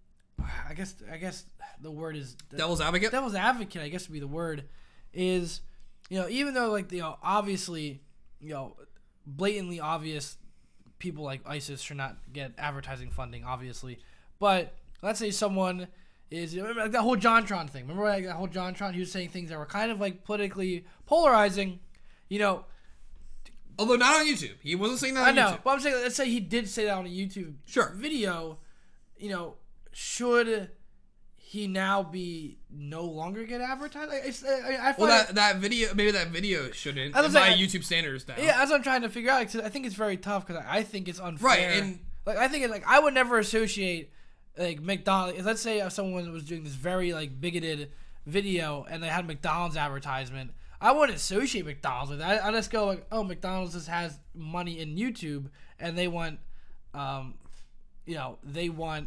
I guess, I guess the word is Devil's advocate? Devil's advocate, I guess would be the word, is, you know, even though like you know obviously, you know, blatantly obvious, people like ISIS should not get advertising funding, obviously, but let's say someone is, you know, remember, like that whole JonTron thing. Remember like that whole JonTron? He was saying things that were kind of like politically polarizing, you know. Although not on YouTube. He wasn't saying that I on know, YouTube. but I'm saying, let's say he did say that on a YouTube Sure. video. You know, should he now be no longer get advertised? Like, it's, I, I find Well, that, it, that video, maybe that video shouldn't, I was in my saying- YouTube standards now. yeah, that's what I'm trying to figure out. 'Cause I think it's very tough because I I think it's unfair. Right, and- like I think it, like I would never associate like McDonald's. Let's say if someone was doing this very like bigoted video and they had McDonald's advertisement, I wouldn't associate McDonald's with that. I, I just go like, oh, McDonald's just has money in YouTube and they want, um, you know, they want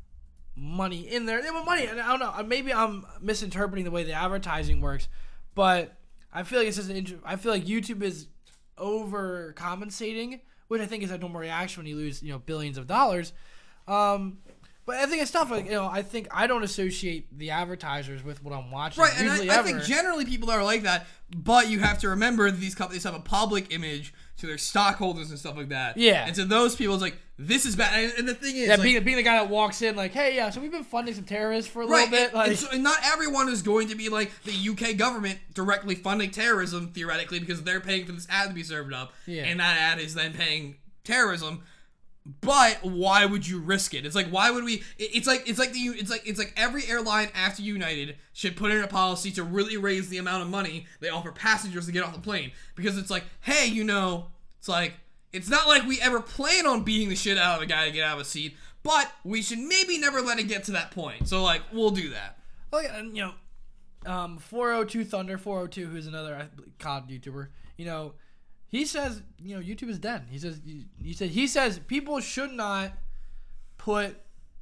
money in there. They want money, and I don't know. Maybe I'm misinterpreting the way the advertising works, but I feel like it's just an int- I feel like YouTube is overcompensating, which I think is a normal reaction when you lose, you know, billions of dollars. Um, but I think it's tough. Like, you know, I think I don't associate the advertisers with what I'm watching. Right, and usually I, I ever. think generally people are like that, but you have to remember that these companies have a public image to their stockholders and stuff like that. Yeah. And to those people, it's like, this is bad. And, and the thing is, yeah, like, being, being the guy that walks in like, hey, yeah, so we've been funding some terrorists for a right, little bit. and, Like, and, so, and not everyone is going to be like the U K government directly funding terrorism, theoretically, because they're paying for this ad to be served up, Yeah. and that ad is then paying terrorism. But why would you risk it? It's like, why would we? it- It's like it's like the it's like it's like every airline after United should put in a policy to really raise the amount of money they offer passengers to get off the plane, because it's like, hey, you know, it's like it's not like we ever plan on beating the shit out of a guy to get out of a seat, but we should maybe never let it get to that point. So like, we'll do that. oh yeah, and you know, um, four oh two Thunder, four oh two, who's another I believe, C O D YouTuber, you know, he says, you know, YouTube is dead. He says, he said, he says people should not put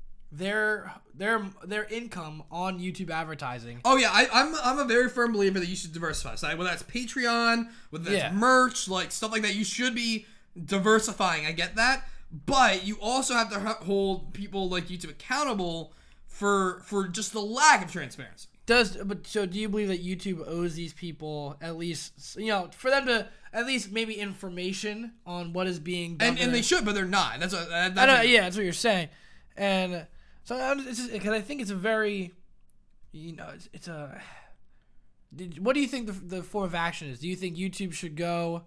their their their income on YouTube advertising. Oh yeah, I, I'm I'm a very firm believer that you should diversify. So whether that's Patreon, whether that's Yeah. merch, like stuff like that, you should be diversifying. I get that, but you also have to h- hold people like YouTube accountable for for just the lack of transparency. Does but so do you believe that YouTube owes these people at least, you know, for them to at least maybe information on what is being done? And and there? they should, but they're not. That's a that, I that's know, a- yeah, that's what you're saying, and so I'm just because I think it's a very, you know, it's, it's a. Did, what do you think the the form of action is? Do you think YouTube should go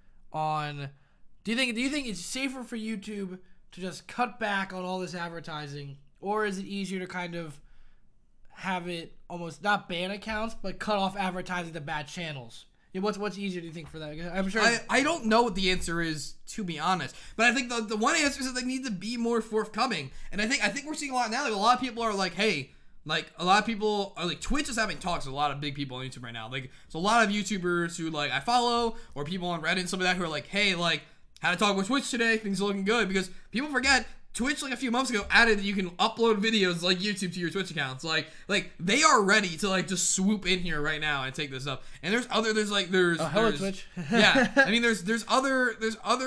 on? Do you think do you think it's safer for YouTube to just cut back on all this advertising, or is it easier to kind of have it almost not ban accounts, but cut off advertising to bad channels? Yeah, what's what's easier, do you think, for that? I'm sure. I, I don't know what the answer is, to be honest, but I think the, the one answer is that they need to be more forthcoming, and I think I think we're seeing a lot now. Like a lot of people are like, hey, like a lot of people are like, Twitch is having talks with a lot of big people on YouTube right now. Like, so a lot of YouTubers who like I follow, or people on Reddit and some of that, who are like, hey, like, had a talk with Twitch today, things are looking good, because people forget Twitch like a few months ago added that you can upload videos like YouTube to your Twitch accounts. Like, like they are ready to like just swoop in here right now and take this up. And there's other, there's like there's Oh, hello, there's, Twitch. yeah, I mean there's there's other there's other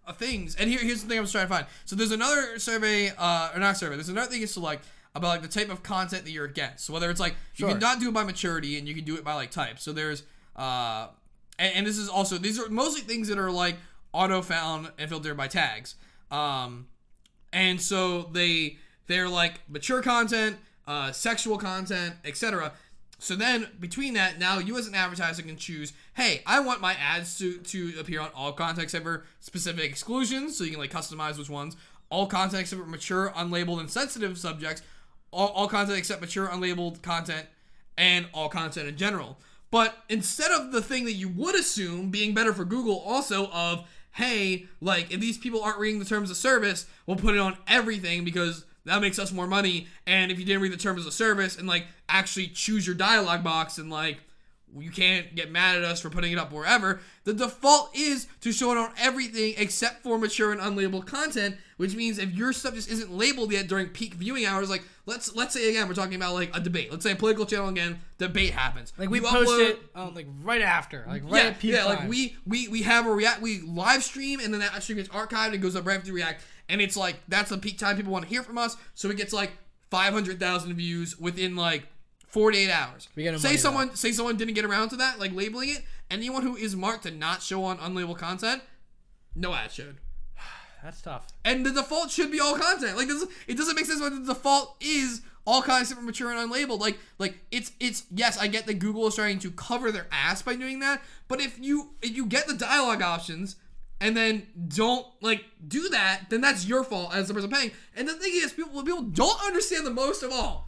uh, things. And here, here's the thing I was trying to find. So there's another survey, uh, or not survey. There's another thing you select about like the type of content that you're against. So whether it's like Sure. you can not do it by maturity, and you can do it by like type. So there's uh, and, and this is also these are mostly things that are like auto found and filtered by tags. Um, and so they they're like mature content, uh, sexual content, et cetera. So then between that, now you as an advertiser can choose, hey, I want my ads to, to appear on all content except for specific exclusions, so you can like customize which ones. All content except for mature, unlabeled, and sensitive subjects. All, all content except mature, unlabeled content, and all content in general. But instead of the thing that you would assume being better for Google also of, hey, like if these people aren't reading the terms of service, we'll put it on everything because that makes us more money. And if you didn't read the terms of service and like actually choose your dialogue box and like you can't get mad at us for putting it up wherever, the default is to show it on everything except for mature and unlabeled content, which means if your stuff just isn't labeled yet during peak viewing hours, like let's let's say again we're talking about like a debate. Let's say a political channel again, debate happens. Like we You post upload- it um, like right after, like right yeah, at peak yeah, time. like we we we have a react, we live stream, and then that stream gets archived and goes up right after react, and it's like that's the peak time people want to hear from us, so it gets like five hundred thousand views within like forty-eight hours. We get a Say money someone back. say someone didn't get around to that, like labeling it. Anyone who is marked to not show on unlabeled content, no ad showed. That's tough. And the default should be all content. Like this, it doesn't make sense why the default is all content except for mature and unlabeled. Like like it's it's yes, I get that Google is trying to cover their ass by doing that, but if you if you get the dialogue options and then don't like do that, then that's your fault as the person paying. And the thing is, people what people don't understand the most of all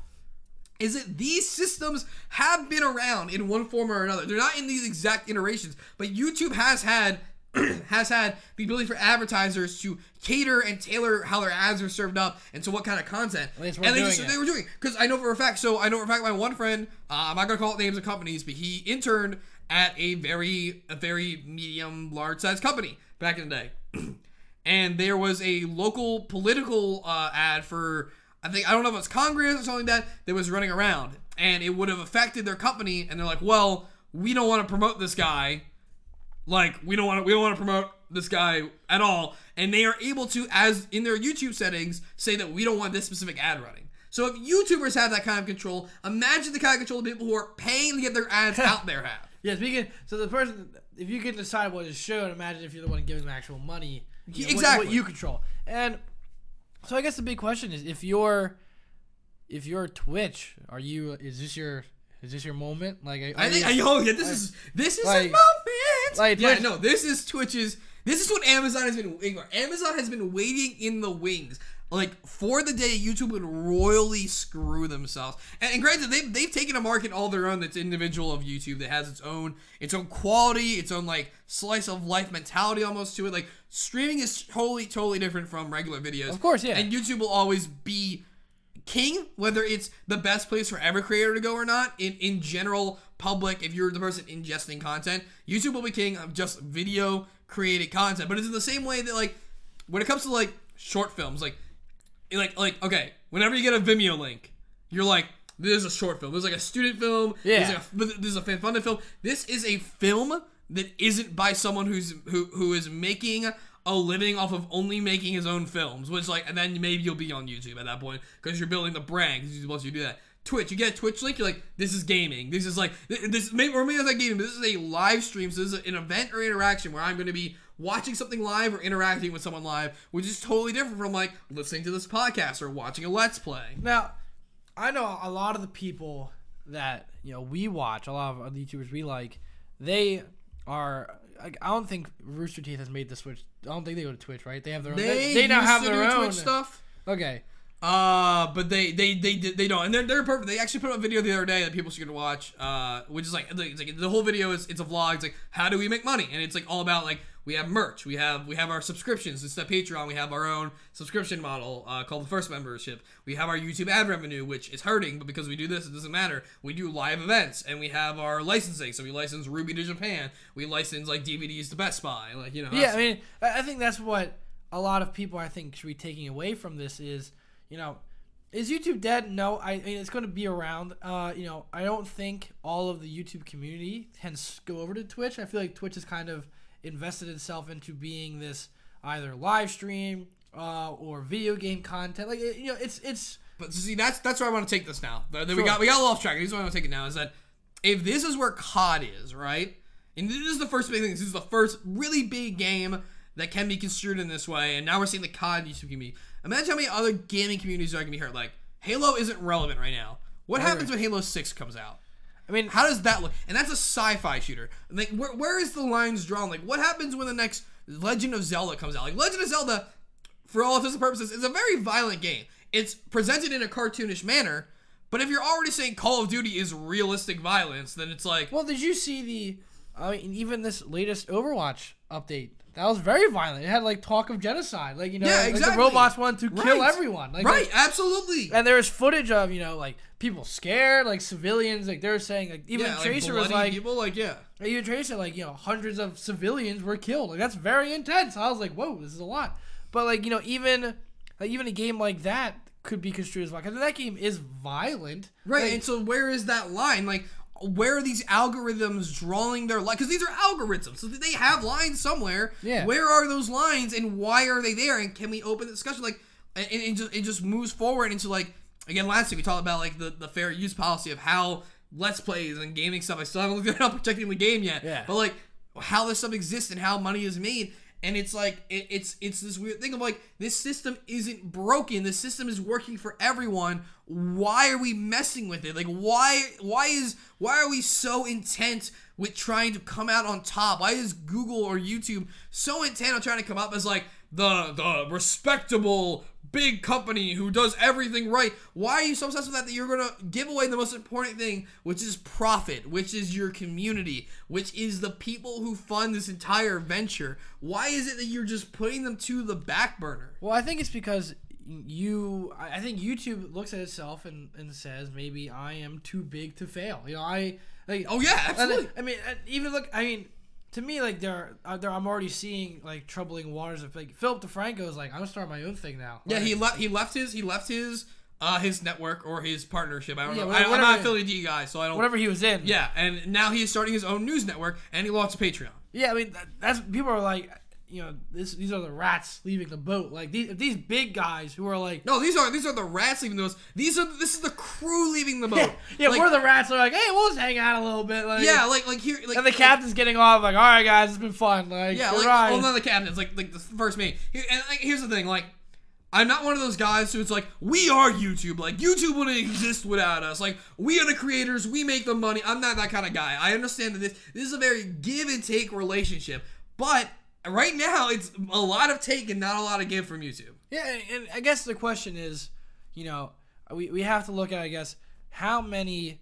is that these systems have been around in one form or another. They're not in these exact iterations, but YouTube has had has had the ability for advertisers to cater and tailor how their ads are served up and to what kind of content. At least we're and they doing just it. they were doing because I know for a fact. So I know for a fact my one friend, uh, I'm not gonna call it names of companies, but he interned at a very a very medium large size company back in the day, and there was a local political uh, ad for. I think I don't know if it's Congress or something like that that was running around, and it would have affected their company. And they're like, "Well, we don't want to promote this guy. Like, we don't want to. We don't want to promote this guy at all." And they are able to, as in their YouTube settings, say that we don't want this specific ad running. So if YouTubers have that kind of control, imagine the kind of control the people who are paying to get their ads out there have. Yeah, speaking. So the person, if you can decide what is shown, imagine if you're the one giving them actual money. You know, what- Exactly. What, you control. And so I guess the big question is, if you're, if you're Twitch, are you? Is this your? Is this your moment? Like, are I think, you, oh yeah, this is this is like- a moment. like yeah, Twitch- no, this is Twitch's. This is what Amazon has been waiting for. Amazon has been waiting in the wings, like for the day YouTube would royally screw themselves. And, and granted, they've they've taken a market all their own that's individual of YouTube that has its own its own quality, its own like slice of life mentality almost to it. Like streaming is totally totally different from regular videos. Of course, yeah. And YouTube will always be king, whether it's the best place for every creator to go or not. In in general public, if you're the person ingesting content, YouTube will be king of just video created content. But it's in the same way that like when it comes to like short films, like like like okay, whenever you get a Vimeo link, you're like, this is a short film. There's like a student film. Yeah. There's like a, this is a fan funded film. This is a film that isn't by someone who's who who is making a living off of only making his own films, which like, and then maybe you'll be on YouTube at that point because you're building the brand because YouTube lets you do that. Twitch, you get a Twitch link, you're like, this is gaming. This is like, this maybe or maybe it's like gaming, but this is a live stream. So this is an event or interaction where I'm going to be watching something live or interacting with someone live, which is totally different from like listening to this podcast or watching a Let's Play. Now, I know a lot of the people that you know we watch, a lot of the YouTubers we like, they are. Like, I don't think Rooster Teeth has made the switch. I don't think they go to Twitch, right? They have their own. They, They, now used have to their do own Twitch stuff. Okay. Uh, but they they they they, they don't, and they're they're perfect. They actually put up a video the other day that people should watch. Uh, which is like it's like the whole video is it's a vlog. It's like how do we make money, and it's like all about like we have merch, we have we have our subscriptions. Instead of Patreon, we have our own subscription model uh, called the First Membership. We have our YouTube ad revenue, which is hurting, but because we do this, it doesn't matter. We do live events, and we have our licensing. So we license Ruby to Japan. We license like D V Ds to Best Buy. Like you know. Yeah, I mean, I I think that's what a lot of people I think should be taking away from this is, you know, is YouTube dead? No, I, I mean it's going to be around. Uh, you know, I don't think all of the YouTube community can s- go over to Twitch. I feel like Twitch has kind of invested itself into being this either live stream uh, or video game content. Like it, you know, it's it's. But see, that's that's where I want to take this now. Then Sure. we got we got a little off track. This is where I want to take it now. Is that if this is where C O D is, right? And this is the first big thing. This is the first really big game that can be construed in this way. And now we're seeing the C O D YouTube community. Imagine how many other gaming communities are going to be hurt. Like Halo isn't relevant right now. What Right. happens when Halo six comes out? I mean, How does that look? And that's a sci-fi shooter. Like, where, where is the lines drawn? Like, what happens when the next Legend of Zelda comes out? Like, Legend of Zelda, for all intents and purposes, is a very violent game. It's presented in a cartoonish manner, but if you're already saying Call of Duty is realistic violence, then it's like... well, did you see the? I mean, even this latest Overwatch update. That was very violent. It had like talk of genocide. Like, you know, Yeah, like exactly. the robots wanted to kill Right. everyone. Like, right, like- absolutely. and there was footage of, you know, like people scared, like civilians, like they were saying, like even yeah, Tracer like was bloody like, people, like, yeah. even Tracer, like, you know, hundreds of civilians were killed. Like that's very intense. I was like, whoa, this is a lot. But like, you know, even like even a game like that could be construed as violent. Because that game is violent. Right, Like, and so where is that line? Like, where are these algorithms drawing their line? Because these are algorithms, so they have lines somewhere. Yeah. Where are those lines, and why are they there? And can we open the discussion? Like, and and it just, it just moves forward into, like, again, last week we talked about, like, the, the fair use policy of how Let's Plays and gaming stuff. I still haven't looked at how protecting the game yet. Yeah. But, like, how this stuff exists and how money is made. And it's like, it, it's it's this weird thing of like, this system isn't broken. This system is working for everyone. Why are we messing with it? Like, why why is why are we so intent with trying to come out on top? Why is Google or YouTube so intent on trying to come up as like the the respectable big company who does everything right? Why are you so obsessed with that that you're gonna give away the most important thing, which is profit, which is your community, which is the people who fund this entire venture? Why is it that you're just putting them to the back burner? well, I think it's because you. I I think YouTube looks at itself and, and says maybe I am too big to fail. You know, I like. Oh yeah, absolutely. I mean, uh, even look. I mean, to me, like there, uh, there, I'm already seeing like troubling waters of like Philip DeFranco is like, I'm gonna start my own thing now. Yeah, Like, he left. He left his. He left his. Uh, his network or his partnership. I don't Yeah, know. whatever- I, I'm not an affiliate D guy, so I don't. whatever he was in. Yeah, and now he is starting his own news network, and he launched a Patreon. Yeah, I mean that, that's people are like, you know, this these are the rats leaving the boat. Like these if these big guys who are like, No, these are these are the rats leaving those. These are this is the crew leaving the boat. yeah, yeah like, we're the rats. Are like, hey, we'll just hang out a little bit. Like, yeah, like like here, like and the captain's getting off. Like, all right, guys, it's been fun. Like, yeah, good like ride. well, none of the captains, like like the first mate. Here, and like, here's the thing, like. I'm not one of those guys who it's like, we are YouTube. Like, YouTube wouldn't exist without us. Like, we are the creators. We make the money. I'm not that kind of guy. I understand that this this is a very give and take relationship. But right now, it's a lot of take and not a lot of give from YouTube. Yeah, and, and I guess the question is, you know, we, we have to look at, I guess, how many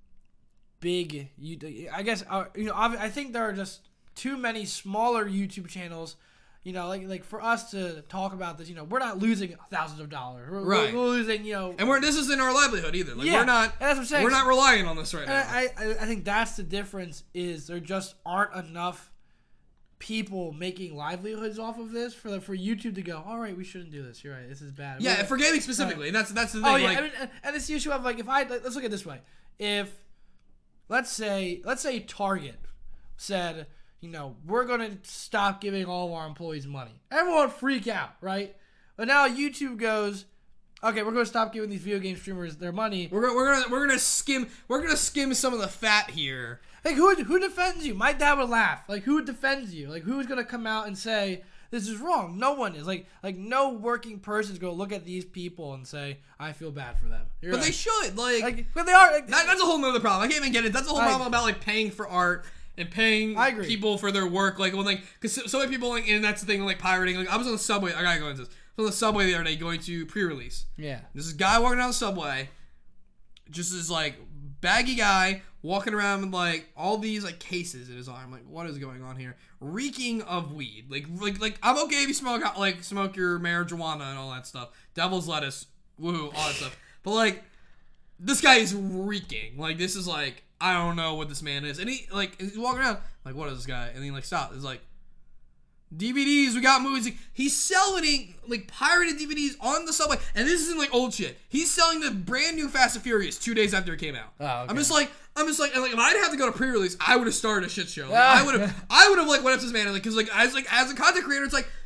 big, you I guess, uh, you know, obvi- I think there are just too many smaller YouTube channels. You know, like like for us to talk about this, you know, we're not losing thousands of dollars. We're, Right. we're losing, you know. And we're this isn't our livelihood either. Like, Yeah, we're not. and that's what I'm saying. We're not relying on this right And now. I, I I think that's the difference. Is there just aren't enough people making livelihoods off of this for the, for YouTube to go, all right, we shouldn't do this. You're right. This is bad. Yeah, We're- for gaming specifically, and that's that's the thing. Oh yeah, like, I mean, and it's the issue of like if I let's look at it this way. If let's say let's say Target said, you know, we're gonna stop giving all of our employees money, everyone would freak out, right? But now YouTube goes, okay, we're gonna stop giving these video game streamers their money. we're gonna we're gonna we're gonna skim we're gonna skim some of the fat here. Like who who defends you? My dad would laugh. Like who defends you? Like who's gonna come out and say this is wrong? No one is. Like like no working person's gonna look at these people and say I feel bad for them. You're But right. they should like, like but they are. Like, that, that's a whole nother problem. I can't even get it. That's a whole I- problem about like paying for art and paying I agree. people for their work. Like when like because so, so many people like and that's the thing like pirating. Like I was on the subway. I gotta go into this. I was on the subway the other day going to pre-release. yeah. This is a guy walking down the subway, just this like baggy guy walking around with like all these like cases in his arm. Like, what is going on here? Reeking of weed. Like, like, like I'm okay if you smoke like smoke your marijuana and all that stuff. Devil's lettuce, woohoo, all that stuff. But like, this guy is reeking. Like, this is like I don't know what this man is. And he like he's walking around like, what is this guy? And then he like stops. It's like. D V Ds, we got movies. He's selling like pirated D V Ds on the subway, and this isn't like old shit. He's selling the brand new Fast and Furious two days after it came out. Oh, okay. I'm just like, I'm just like, and like if I didn't have to go to pre-release, I would have started a shit show. Like, Ah. I would have, I would have like went up to this man and like, cause like as like as a content creator, it's like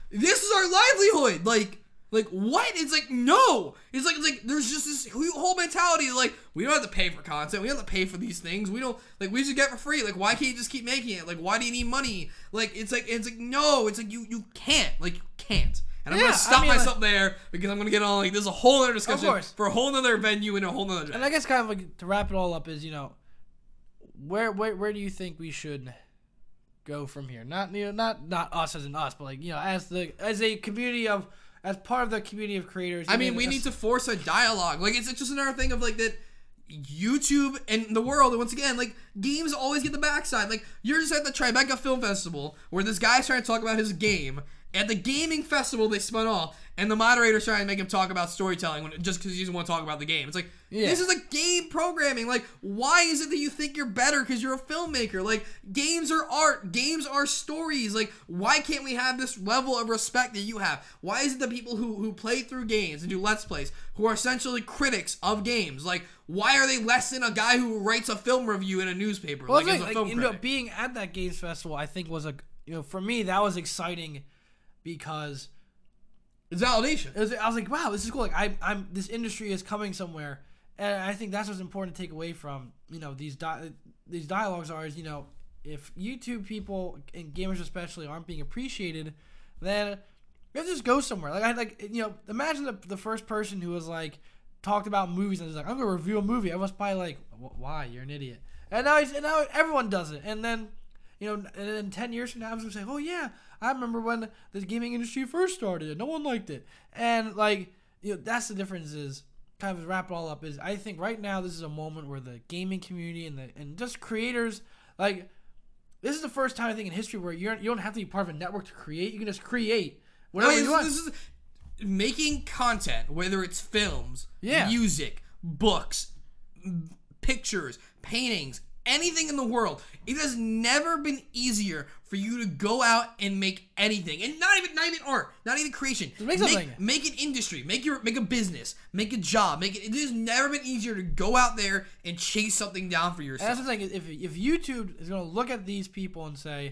this is our livelihood. Like, like what? It's like, no. It's like, it's like there's just this whole mentality. Like, we don't have to pay for content. We don't have to pay for these things. We don't, like, we just get it for free. Like, why can't you just keep making it? Like, why do you need money? Like, it's like, it's like, no. It's like, you, you can't. Like, you can't. And I'm Yeah, going to stop I mean, myself like, there because I'm going to get on, like, there's a whole other discussion course. for a whole other venue and a whole other. And I guess kind of like to wrap it all up is, you know, where where where do you think we should go from here? Not you know not not us as in us, but like you know as the as a community of as part of the community of creators. I mean, we as, need to force a dialogue. Like, it's, it's just another thing of like that. YouTube and the world, and once again, like, games always get the backside. Like, you're just at the Tribeca Film Festival where this guy's trying to talk about his game. At the gaming festival, they spun off, and the moderator's trying to make him talk about storytelling when, just because he doesn't want to talk about the game. It's like, Yeah. this is a game programming. Like, why is it that you think you're better because you're a filmmaker? Like, games are art. Games are stories. Like, why can't we have this level of respect that you have? Why is it the people who, who play through games and do Let's Plays, who are essentially critics of games, like, why are they less than a guy who writes a film review in a newspaper? Well, like, as a like, film you know, critic? being at that games festival, I think was a you know for me that was exciting because It's validation. it was, I was like, wow, this is cool. Like I, I'm this industry is coming somewhere, and I think that's what's important to take away from you know these di- these dialogues are is you know if YouTube people and gamers especially aren't being appreciated, then let's just go somewhere. Like I like you know imagine the the first person who was like talked about movies and was like, I'm gonna review a movie. I was probably like, why? You're an idiot. And now he's, and now everyone does it. And then you know, and then ten years from now, I'm gonna say, oh yeah, I remember when the gaming industry first started. No one liked it. And like, you know, that's the difference. Is kind of to wrap it all up. Is I think right now this is a moment where the gaming community and the and just creators like this is the first time I think in history where you're you don't have to be part of a network to create. You can just create whatever I mean, you want. This is making content, whether it's films, Yeah. music, books, m- pictures, paintings, anything in the world. It has never been easier for you to go out and make anything, and not even not even art, not even creation. Just make something. Make, make an industry, make your make a business, make a job, make it. It has never been easier to go out there and chase something down for And yourself. that's the thing. If if YouTube is going to look at these people and say,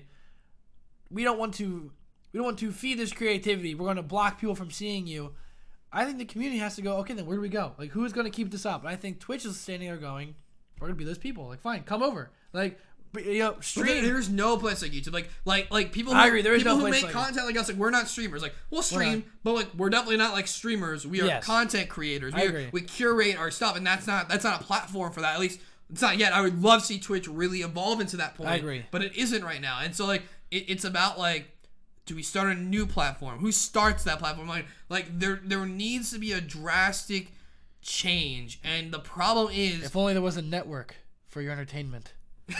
we don't want to, we don't want to feed this creativity. We're going to block people from seeing you. I think the community has to go. Okay, then where do we go? Like, who's going to keep this up? And I think Twitch is standing there going, we're going to be those people. Like, fine, come over. Like, you know, But there- stream. there's no place like YouTube. Like, like, like people. Who, I agree, there is people no who place make like it. content like us. Like, we're not streamers. Like, we'll stream, not. but like, we're definitely not like streamers. We are Yes. content creators. We I are- agree. We curate our stuff, and that's not that's not a platform for that. At least it's not yet. I would love to see Twitch really evolve into that point. I agree. but it isn't right now. And so like, it, it's about like, do we start a new platform? Who starts that platform? Like, like there there needs to be a drastic change, and the problem is. If only there was a network for your entertainment.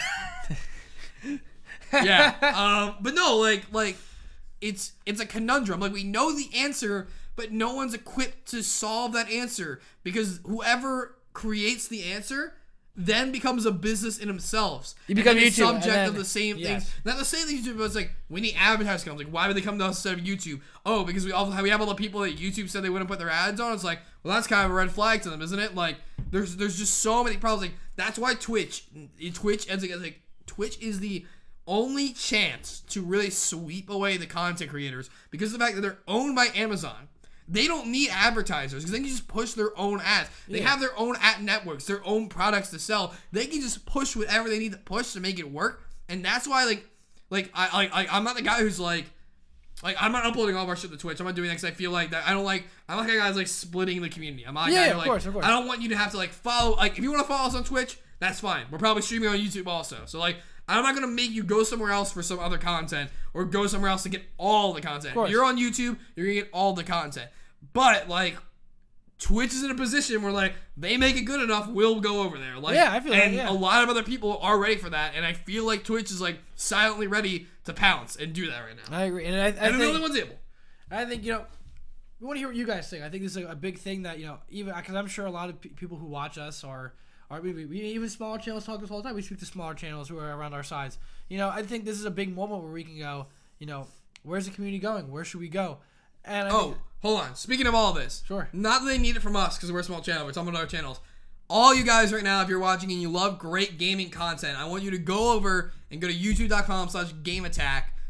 yeah. Um, but no, like like it's it's a conundrum. Like we know the answer, but no one's equipped to solve that answer because whoever creates the answer then becomes a business in themselves. You become and then YouTube, and subject then- of the same yes. things. Not the same thing YouTube, but it's like we need advertisers come. Like, why would they come to us instead of YouTube? Oh, because we all we have all the people that YouTube said they wouldn't put their ads on. It's like, well, that's kind of a red flag to them, isn't it? Like, there's there's just so many problems. Like, that's why Twitch, Twitch as like, as like Twitch is the only chance to really sweep away the content creators because of the fact that they're owned by Amazon. They don't need advertisers because they can just push their own ads. They Yeah. have their own ad networks, their own products to sell. They can just push whatever they need to push to make it work. And that's why, like, like I, I, I I'm not the guy who's like, like I'm not uploading all of our shit to Twitch. I'm not doing that because I feel like that. I don't like. I'm not the guy who's like splitting the community. I'm not a Yeah, guy who, of like, course, of course. I don't want you to have to like follow. Like, if you want to follow us on Twitch, that's fine. We're probably streaming on YouTube also. So like, I'm not gonna make you go somewhere else for some other content or go somewhere else to get all the content. course. If you're on YouTube, you're gonna get all the content. But like, Twitch is in a position where like they make it good enough, we'll go over there. Like, Yeah, I feel that, and yeah. a lot of other people are ready for that, and I feel like Twitch is like silently ready to pounce and do that right now. I agree. And I, I and they're the think, only ones able. I think, you know, we want to hear what you guys think. I think this is a, a big thing that, you know, even because I'm sure a lot of pe- people who watch us are, are we, we, even smaller channels talk to us all the time. We speak to smaller channels who are around our size. You know, I think this is a big moment where we can go, you know, where's the community going? Where should we go? And I Oh, think, hold on. Speaking of all this, Sure. Not that they need it from us because we're a small channel. We're talking about other channels. All you guys right now, if you're watching and you love great gaming content, I want you to go over and go to youtube dot com slash game attack.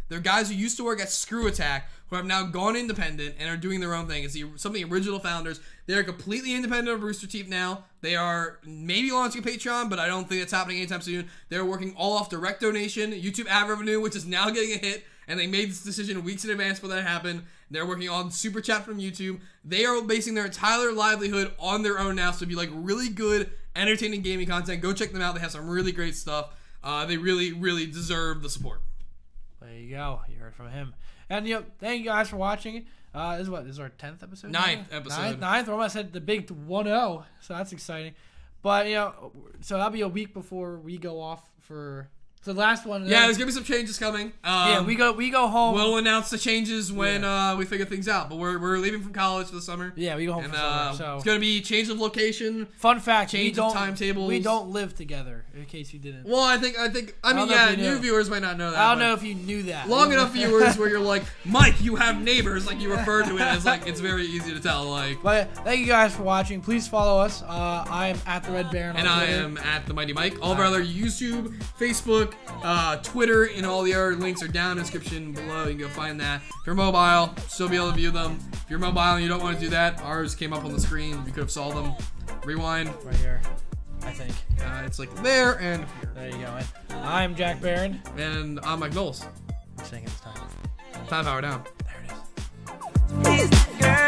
They're guys who used to work at Screw Attack, who have now gone independent and are doing their own thing. It's the, some of the original founders. They're completely independent of Rooster Teeth now. They are maybe launching a Patreon, but I don't think it's happening anytime soon. They're working all off direct donation, YouTube ad revenue, which is now getting a hit, and they made this decision weeks in advance for that to happen. They're working on Super Chat from YouTube. They are basing their entire livelihood on their own now, so it'd be like really good, entertaining gaming content. Go check them out. They have some really great stuff. Uh, they really, really deserve the support. There you go. You heard from him. And, you know, thank you guys for watching. Uh, this is what? This is our tenth episode? Ninth now? episode. Ninth, ninth. We're almost at the big one oh, so that's exciting. But, you know, so that'll be a week before we go off for... So the last one. Yeah, there's gonna be some changes coming. Um, yeah, we go we go home. We'll announce the changes when yeah. uh, we figure things out. But we're, we're leaving from college for the summer. Yeah, we go home and, for uh, summer. So it's gonna be change of location. Fun fact: change we don't, of timetables. We don't live together. In case you didn't. Well, I think I think I mean I yeah, new knew. viewers might not know that. I don't know if you knew that. Long enough viewers where you're like, Mike, you have neighbors. Like you refer to it as like it's very easy to tell. Like. But thank you guys for watching. Please follow us. Uh, I am at the Red Baron. And I am at the Mighty Mike. All of our other YouTube, Facebook, uh, Twitter, and all the other links are down in the description below. You can go find that. If you're mobile, still be able to view them. If you're mobile and you don't want to do that, ours came up on the screen. You could have saw them. Rewind. Right here, I think. Uh, it's like there and here. There you go. And I'm Jack Barron. And I'm Mike Knowles. I'm saying it this time. Time power down. There it is.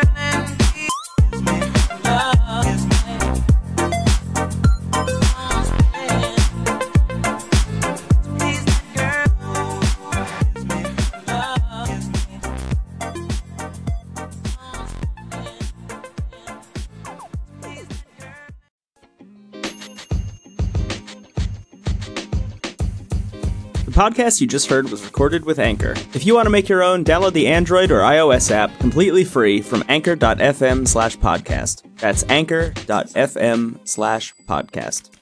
The podcast you just heard was recorded with Anchor. If you want to make your own, download the Android or iOS app completely free from anchor.fm slash podcast. That's anchor.fm slash podcast.